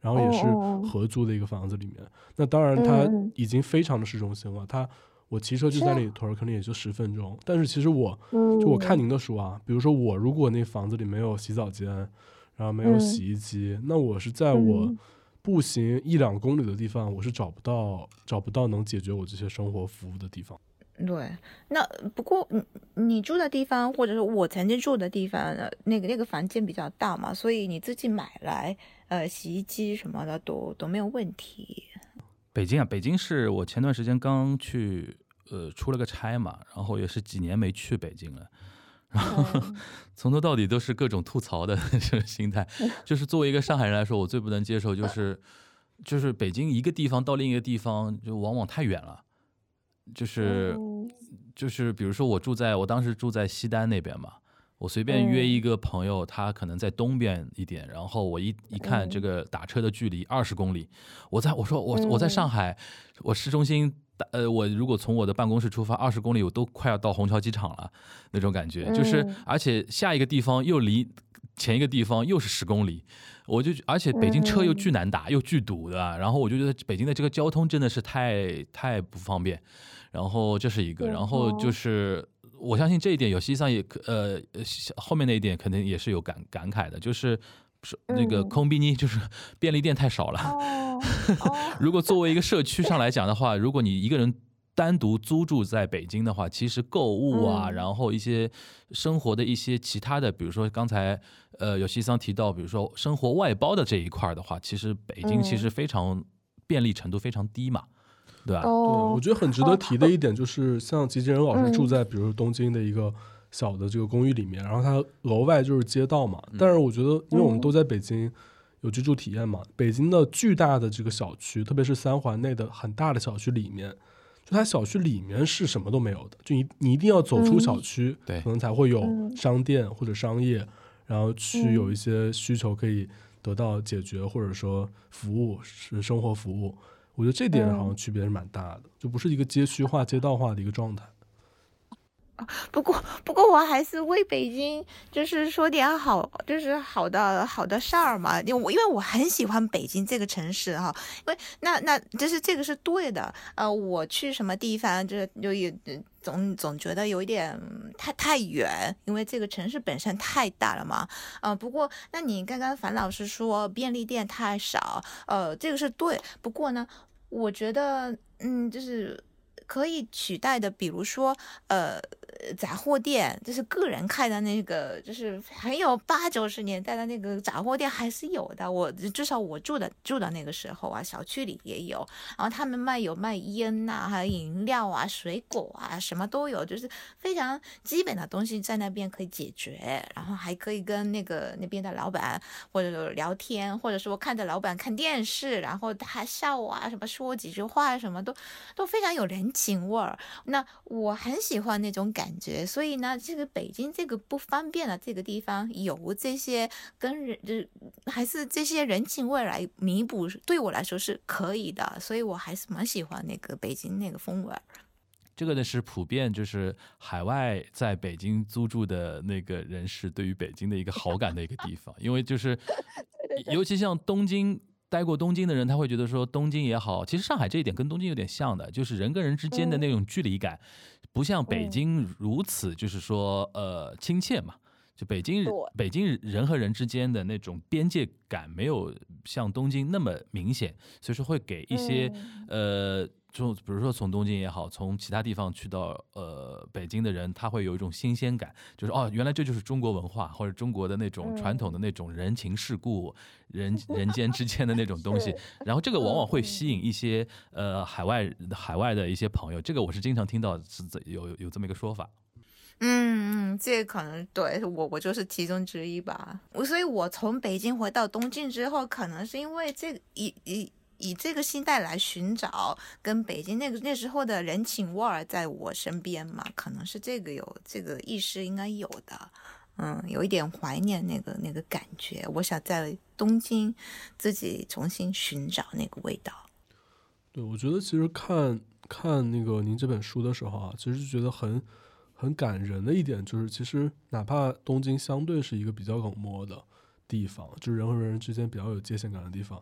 然后也是哦哦合租的一个房子里面。那当然它已经非常的市中心了，它我骑车就在里头可能也就十分钟。但是其实我就我看您的书啊，比如说我如果那房子里没有洗澡间，然后没有洗衣机，那我是在我步行一两公里的地方，我是找不到找不到能解决我这些生活服务的地方。 对，那不过你你住的地方，或者说我曾经住的地方，呃那个那个房间比较大嘛，所以你自己买来，呃，洗衣机什么的都都没有问题。 北京啊，北京是我前段时间刚去，呃，出了个差嘛，然后也是几年没去北京了，然后、嗯、从头到底都是各种吐槽的这个心态。就是作为一个上海人来说，我最不能接受就是就是北京一个地方到另一个地方就往往太远了。就是就是比如说我住在我当时住在西单那边嘛，我随便约一个朋友，他可能在东边一点，然后我一一看这个打车的距离二十公里，我在我说我我在上海，我市中心，呃，我如果从我的办公室出发二十公里，我都快要到虹桥机场了那种感觉，就是而且下一个地方又离前一个地方又是十公里。我就而且北京车又巨难打、嗯、又巨堵的，然后我就觉得北京的这个交通真的是太太不方便，然后这是一个，然后就是我相信这一点有西藏也呃后面那一点肯定也是有感感慨的，就是那个空比尼就是便利店太少了、嗯哦、如果作为一个社区上来讲的话，如果你一个人单独租住在北京的话，其实购物啊、嗯、然后一些生活的一些其他的，比如说刚才呃有西桑提到比如说生活外包的这一块的话，其实北京其实非常便利程度非常低嘛、嗯、对吧、 对，我觉得很值得提的一点就是像吉吉人老师住在比如说东京的一个小的这个公寓里面、嗯、然后他额外就是街道嘛、嗯、但是我觉得因为我们都在北京有居住体验嘛，北京的巨大的这个小区，特别是三环内的很大的小区里面，就它小区里面是什么都没有的，就 你, 你一定要走出小区、嗯、可能才会有商店或者商业、嗯、然后去有一些需求可以得到解决、嗯、或者说服务是生活服务，我觉得这点好像区别是蛮大的、嗯、就不是一个街区化街道化的一个状态。 不过不过我还是为北京就是说点好，就是好的好的事儿嘛，因为我因为我很喜欢北京这个城市哈，因为那那就是这个是对的，呃，我去什么地方就是就也总总觉得有一点太太远，因为这个城市本身太大了嘛，呃，不过那你刚刚樊老师说便利店太少，呃，这个是对，不过呢，我觉得嗯，就是可以取代的，比如说呃。杂货店，就是个人开的那个，就是很有八九十年代的那个杂货店还是有的。我至少我住的住的那个时候啊，小区里也有。然后他们卖有卖烟呐、啊，还有饮料啊、水果啊，什么都有，就是非常基本的东西在那边可以解决。然后还可以跟那个那边的老板或者聊天，或者说看着老板看电视，然后他笑啊，什么说几句话，什么都都非常有人情味儿。那我很喜欢那种感觉。感觉，所以呢，这个北京这个不方便的这个地方有这些跟人，就是还是这些人情味来弥补，对我来说是可以的，所以我还是蛮喜欢那个北京那个风味。 这个呢是普遍就是海外在北京租住的那个人士对于北京的一个好感的一个地方，因为就是尤其像东京。待过东京的人他会觉得说东京也好，其实上海这一点跟东京有点像的，就是人跟人之间的那种距离感不像北京如此就是说呃亲切嘛，就北京北京人和人之间的那种边界感没有像东京那么明显，所以说会给一些呃就比如说从东京也好，从其他地方去到呃北京的人，他会有一种新鲜感，就是哦，原来这就是中国文化或者中国的那种传统的那种人情世故、人人间之间的那种东西。然后这个往往会吸引一些呃海外海外的一些朋友，这个我是经常听到是有有这么一个说法。 嗯嗯，这可能对我我就是其中之一吧。所以我从北京回到东京之后，可能是因为这一一。以这个心态来寻找跟北京那个那时候的人情味儿在我身边嘛，可能是这个有这个意识应该有的，嗯，有一点怀念那个那个感觉，我想在东京自己重新寻找那个味道。 对，我觉得其实看看那个您这本书的时候啊，其实觉得很很感人的一点就是，其实哪怕东京相对是一个比较冷漠的地方，就是人和人之间比较有界限感的地方。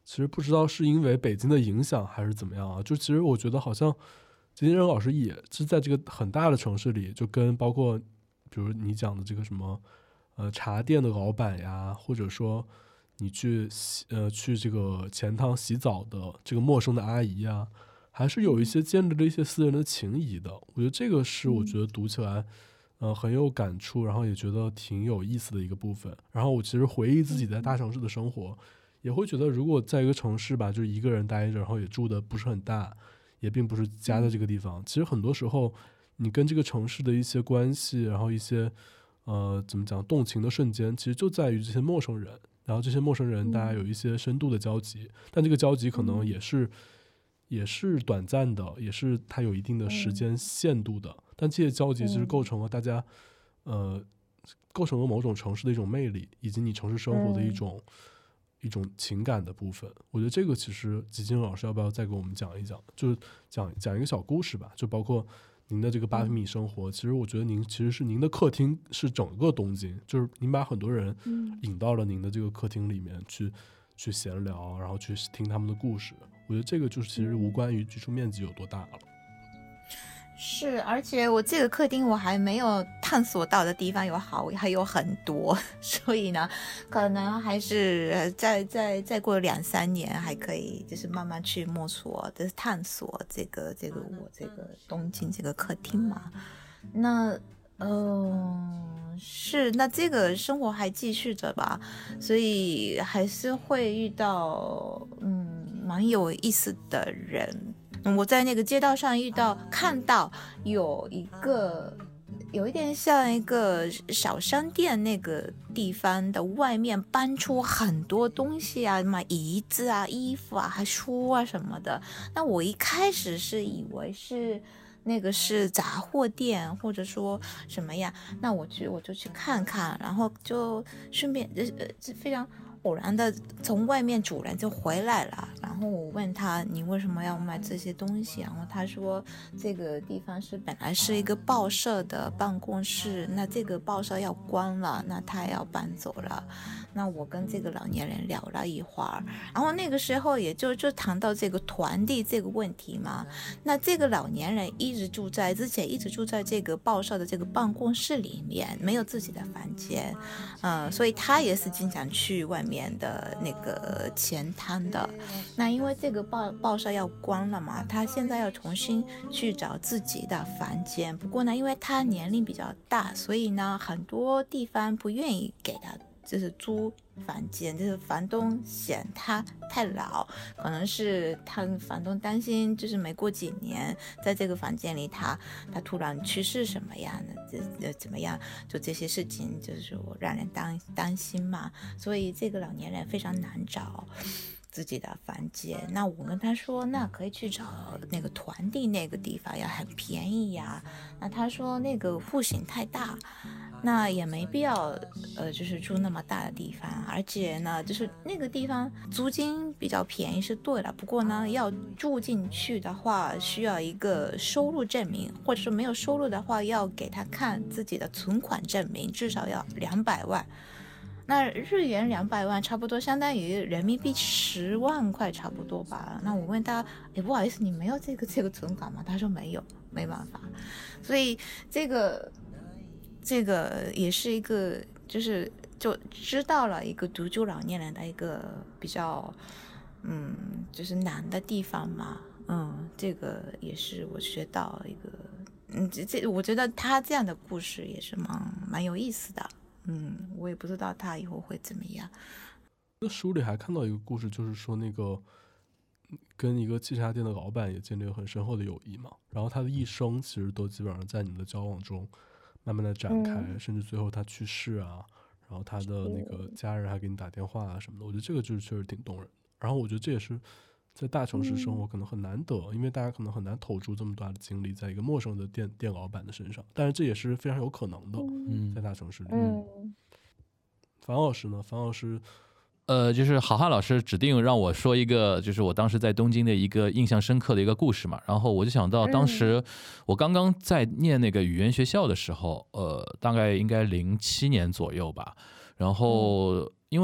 其实不知道是因为北京的影响还是怎么样啊，就其实我觉得好像吉金仁老师也是在这个很大的城市里，就跟包括比如你讲的这个什么呃茶店的老板呀，或者说你去洗呃去这个钱塘洗澡的这个陌生的阿姨呀，还是有一些建立了一些私人的情谊的。我觉得这个是我觉得读起来呃很有感触，然后也觉得挺有意思的一个部分。然后我其实回忆自己在大城市的生活，也会觉得如果在一个城市吧，就一个人待着，然后也住的不是很大，也并不是家在这个地方，其实很多时候你跟这个城市的一些关系，然后一些呃怎么讲动情的瞬间，其实就在于这些陌生人，然后这些陌生人大家有一些深度的交集，但这个交集可能也是也是短暂的，也是它有一定的时间限度的，但这些交集其实构成了大家呃构成了某种城市的一种魅力，以及你城市生活的一种一种情感的部分。我觉得这个其实吉金老师要不要再给我们讲一讲，就是讲讲一个小故事吧，就包括您的这个八平米生活，其实我觉得您其实是您的客厅是整个东京，就是您把很多人引到了您的这个客厅里面去去闲聊，然后去听他们的故事。我觉得这个就是其实无关于居住面积有多大了。 是，而且我这个客厅我还没有探索到的地方有好还有很多，所以呢，可能还是再再再过两三年还可以，就是慢慢去摸索，就是探索这个这个我这个东京这个客厅嘛。那嗯、呃，是，那这个生活还继续着吧，所以还是会遇到嗯蛮有意思的人。我在那个街道上遇到看到有一个有一点像一个小商店那个地方的外面搬出很多东西啊，什么椅子啊、衣服啊、还书啊什么的。那我一开始是以为是那个是杂货店或者说什么呀，那我去我就去看看，然后就顺便呃呃非常偶然的从外面主人就回来了，然后我问他你为什么要卖这些东西，然后他说这个地方是本来是一个报社的办公室，那这个报社要关了，那他要搬走了。那我跟这个老年人聊了一会儿，然后那个时候也就就谈到这个团地这个问题嘛。那这个老年人一直住在之前一直住在这个报社的这个办公室里面，没有自己的房间，嗯，所以他也是经常去外面的那个前滩的。那因为这个报报社要关了嘛，他现在要重新去找自己的房间。不过呢，因为他年龄比较大，所以呢很多地方不愿意给他就是租房间，就是房东嫌他太老，可能是他房东担心就是没过几年在这个房间里他他突然去世什么样的怎么样，就这些事情就是我让人担担心嘛，所以这个老年人非常难找自己的房间。那我跟他说那可以去找那个团地那个地方呀，很便宜呀。那他说那个户型太大，那也没必要呃就是住那么大的地方，而且呢就是那个地方租金比较便宜是对了，不过呢要住进去的话需要一个收入证明，或者说没有收入的话要给他看自己的存款证明，至少要两百万。那日元两百万差不多相当于人民币十万块差不多吧。那我问他，哎，不好意思，你没有这个这个存款吗？他说没有，没办法。所以这个这个也是一个，就是就知道了一个独居老年人的一个比较，嗯，就是难的地方嘛。嗯，这个也是我学到一个，嗯，这这我觉得他这样的故事也是蛮蛮有意思的。嗯，我也不知道他以后会怎么样。 那书里还看到一个故事，就是说那个跟一个汽车店的老板也建立了很深厚的友谊嘛，然后他的一生其实都基本上在你的交往中慢慢的展开、嗯、甚至最后他去世啊，然后他的那个家人还给你打电话啊什么的，我觉得这个就是确实挺动人的。然后我觉得这也是在大城市生活可能很难得、嗯、因为大家可能很难投注这么大的精力在一个陌生的店店老板的身上，但是这也是非常有可能的、嗯、在大城市里。嗯，樊老师呢？樊老师呃，就是郝汉老师指定让我说一个，就是我当时在东京的一个印象深刻的一个故事嘛。然后我就想到，当时我刚刚在念那个语言学校的时候，呃，大概应该零七年左右吧。然后因为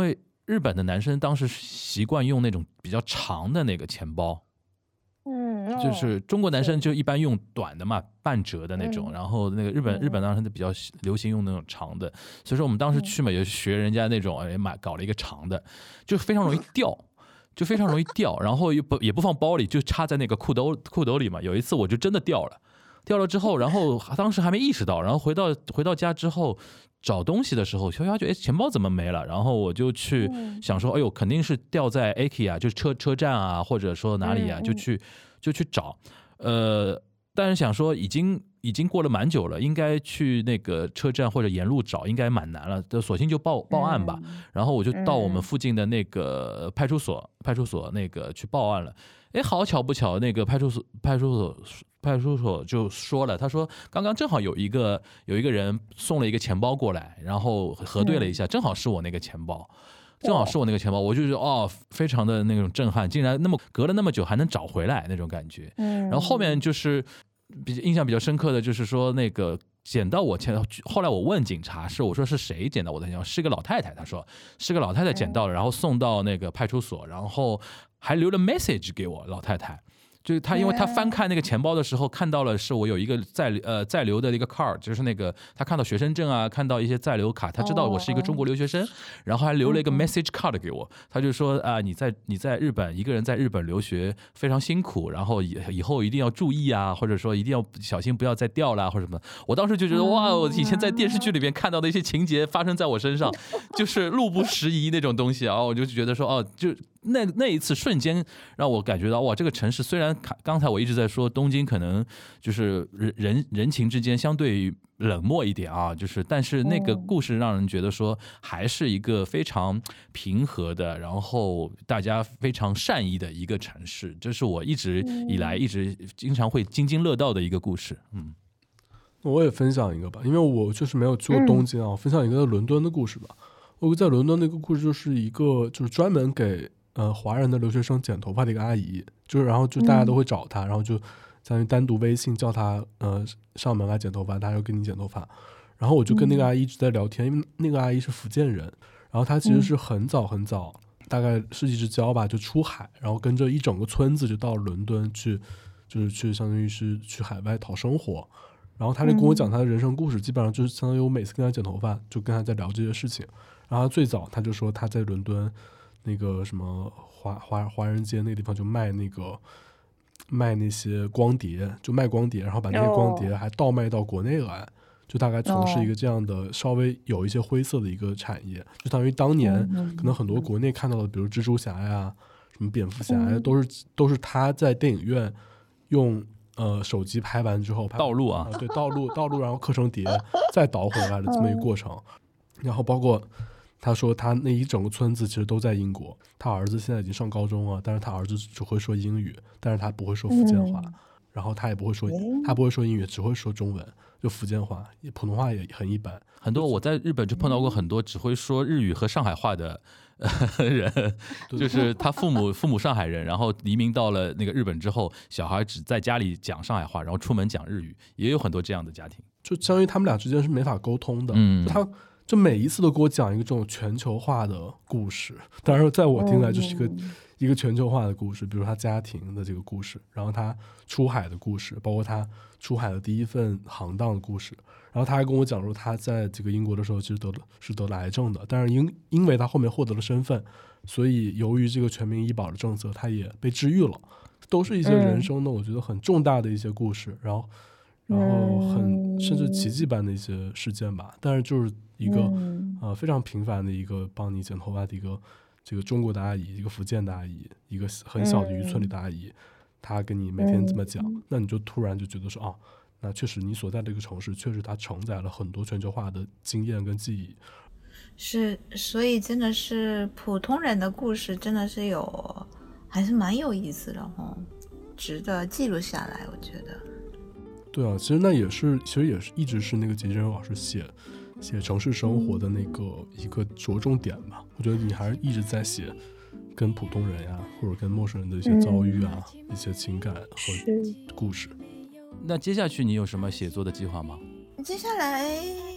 日本的男生当时习惯用那种比较长的那个钱包。 嗯， 就是中国男生就一般用短的嘛，半折的那种， 嗯、 然后那个日本、嗯、日本当时比较流行用那种长的，所以说我们当时去嘛，也学人家那种，哎买搞了一个长的，就非常容易掉，就非常容易掉，然后也不也不放包里，就插在那个裤兜裤兜里嘛。有一次我就真的掉了，掉了之后，然后当时还没意识到，然后回到回到家之后。找东西的时候，就发觉哎，钱包怎么没了？然后我就去想说，哎呦，肯定是掉在 Aki 啊，就是车车站啊，或者说哪里啊，就去就去找。呃，但是想说已经已经过了蛮久了，应该去那个车站或者沿路找，应该蛮难了。就索性就报报案吧。然后我就到我们附近的那个派出所，派出所那个去报案了。哎，好巧不巧，那个派出所派出所。派出所就说了，他说刚刚正好有一个有一个人送了一个钱包过来，然后核对了一下，正好是我那个钱包，正好是我那个钱包，我就觉得哦，非常的那种震撼，竟然那么隔了那么久还能找回来那种感觉。然后后面就是比印象比较深刻的就是说那个捡到我钱，后来我问警察是我说是谁捡到我的钱包，是个老太太，他说是个老太太捡到了，然后送到那个派出所，然后还留了 message 给我老太太。就是他，因为他翻看那个钱包的时候，看到了是我有一个在呃在留的一个 card， 就是那个他看到学生证啊，看到一些在留卡，他知道我是一个中国留学生，然后还留了一个 message card 给我，他就说啊，你在你在日本一个人在日本留学非常辛苦，然后以以后一定要注意啊，或者说一定要小心不要再掉啦或者什么。我当时就觉得哇，我以前在电视剧里边看到的一些情节发生在我身上，就是路不拾遗那种东西啊，我就觉得说哦，就。那那一次瞬间让我感觉到哇，这个城市虽然刚才我一直在说东京可能就是人人情之间相对冷漠一点啊，就是但是那个故事让人觉得说还是一个非常平和的，然后大家非常善意的一个城市，这是我一直以来一直经常会津津乐道的一个故事。嗯， 我也分享一个吧，因为我就是没有去过东京啊，我分享一个伦敦的故事吧。我在伦敦那个故事就是一个就是专门给呃，华人的留学生剪头发的一个阿姨，就是然后就大家都会找她，嗯、然后就相当于单独微信叫她呃上门来剪头发，她要给你剪头发。然后我就跟那个阿姨一直在聊天，嗯、因为那个阿姨是福建人，然后她其实是很早很早，嗯、大概世纪之交吧，就出海，然后跟着一整个村子就到伦敦去，就是去相当于是去海外讨生活。然后她就跟我讲她的人生故事，嗯、基本上就是相当于我每次跟她剪头发，就跟她在聊这些事情。然后她最早她就说她在伦敦。那个什么华华华人街那个地方就卖那个卖那些光碟，就卖光碟，然后把那些光碟还倒卖到国内来，就大概从事一个这样的稍微有一些灰色的一个产业，就等于当年可能很多国内看到的，比如蜘蛛侠呀、什么蝙蝠侠呀，都是都是他在电影院用呃手机拍完之后盗录啊， 对盗录盗录，然后刻成碟再导回来的这么一个过程，然后包括。他说他那一整个村子其实都在英国，他儿子现在已经上高中了，但是他儿子只会说英语，但是他不会说福建话，嗯、然后他也不会说他不会说英语，只会说中文，就福建话，也普通话也很一般。 很多我在日本就碰到过很多只会说日语和上海话的、呃、人，就是他父母父母上海人，然后移民到了那个日本之后，小孩只在家里讲上海话，然后出门讲日语，也有很多这样的家庭， 就相当于他们俩之间是没法沟通的。 嗯， 就他。就每一次都给我讲一个这种全球化的故事，当然在我听来就是一个、嗯、一个全球化的故事，比如他家庭的这个故事，然后他出海的故事，包括他出海的第一份行当的故事，然后他还跟我讲说他在这个英国的时候其实得了是得了癌症的，但是因因为他后面获得了身份，所以由于这个全民医保的政策他也被治愈了，都是一些人生的我觉得很重大的一些故事，然后然后很甚至奇迹般的一些事件吧，但是就是一个、嗯、呃非常平凡的一个帮你剪头发的一个这个中国的阿姨，一个福建的阿姨，一个很小的渔村里的阿姨，她跟你每天这么讲，嗯、那你就突然就觉得说啊，那确实你所在的这个城市确实它承载了很多全球化的经验跟记忆。 是，所以真的是普通人的故事真的是有还是蛮有意思的哦，值得记录下来，我觉得。 对啊，其实那也是，其实也是一直是那个吉吉人老师写写城市生活的那个一个着重点吧。我觉得你还是一直在写跟普通人呀，或者跟陌生人的一些遭遇啊，嗯、一些情感和故事。 那接下去你有什么写作的计划吗？ 接下来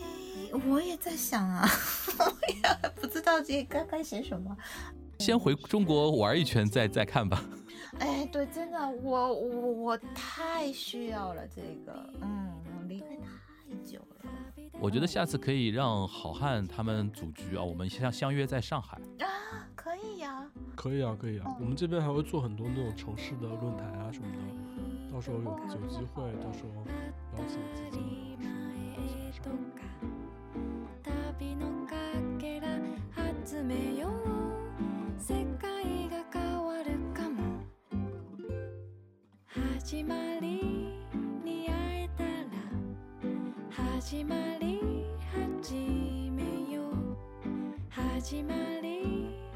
我也在想啊，我也不知道这该该写什么。 先回中国玩一圈再再看吧。 哎，对，真的，我我我太需要了这个，嗯，我离开太久了。 我觉得下次可以让好汉他们组局啊，我们相相约在上海啊，可以呀、啊， 可以啊，可以啊，我们这边还会做很多那种城市的论坛啊什么的，到时候有有机会，到时候邀请基金老师一起来上。 始まりに会えたら始まり始めよう始まり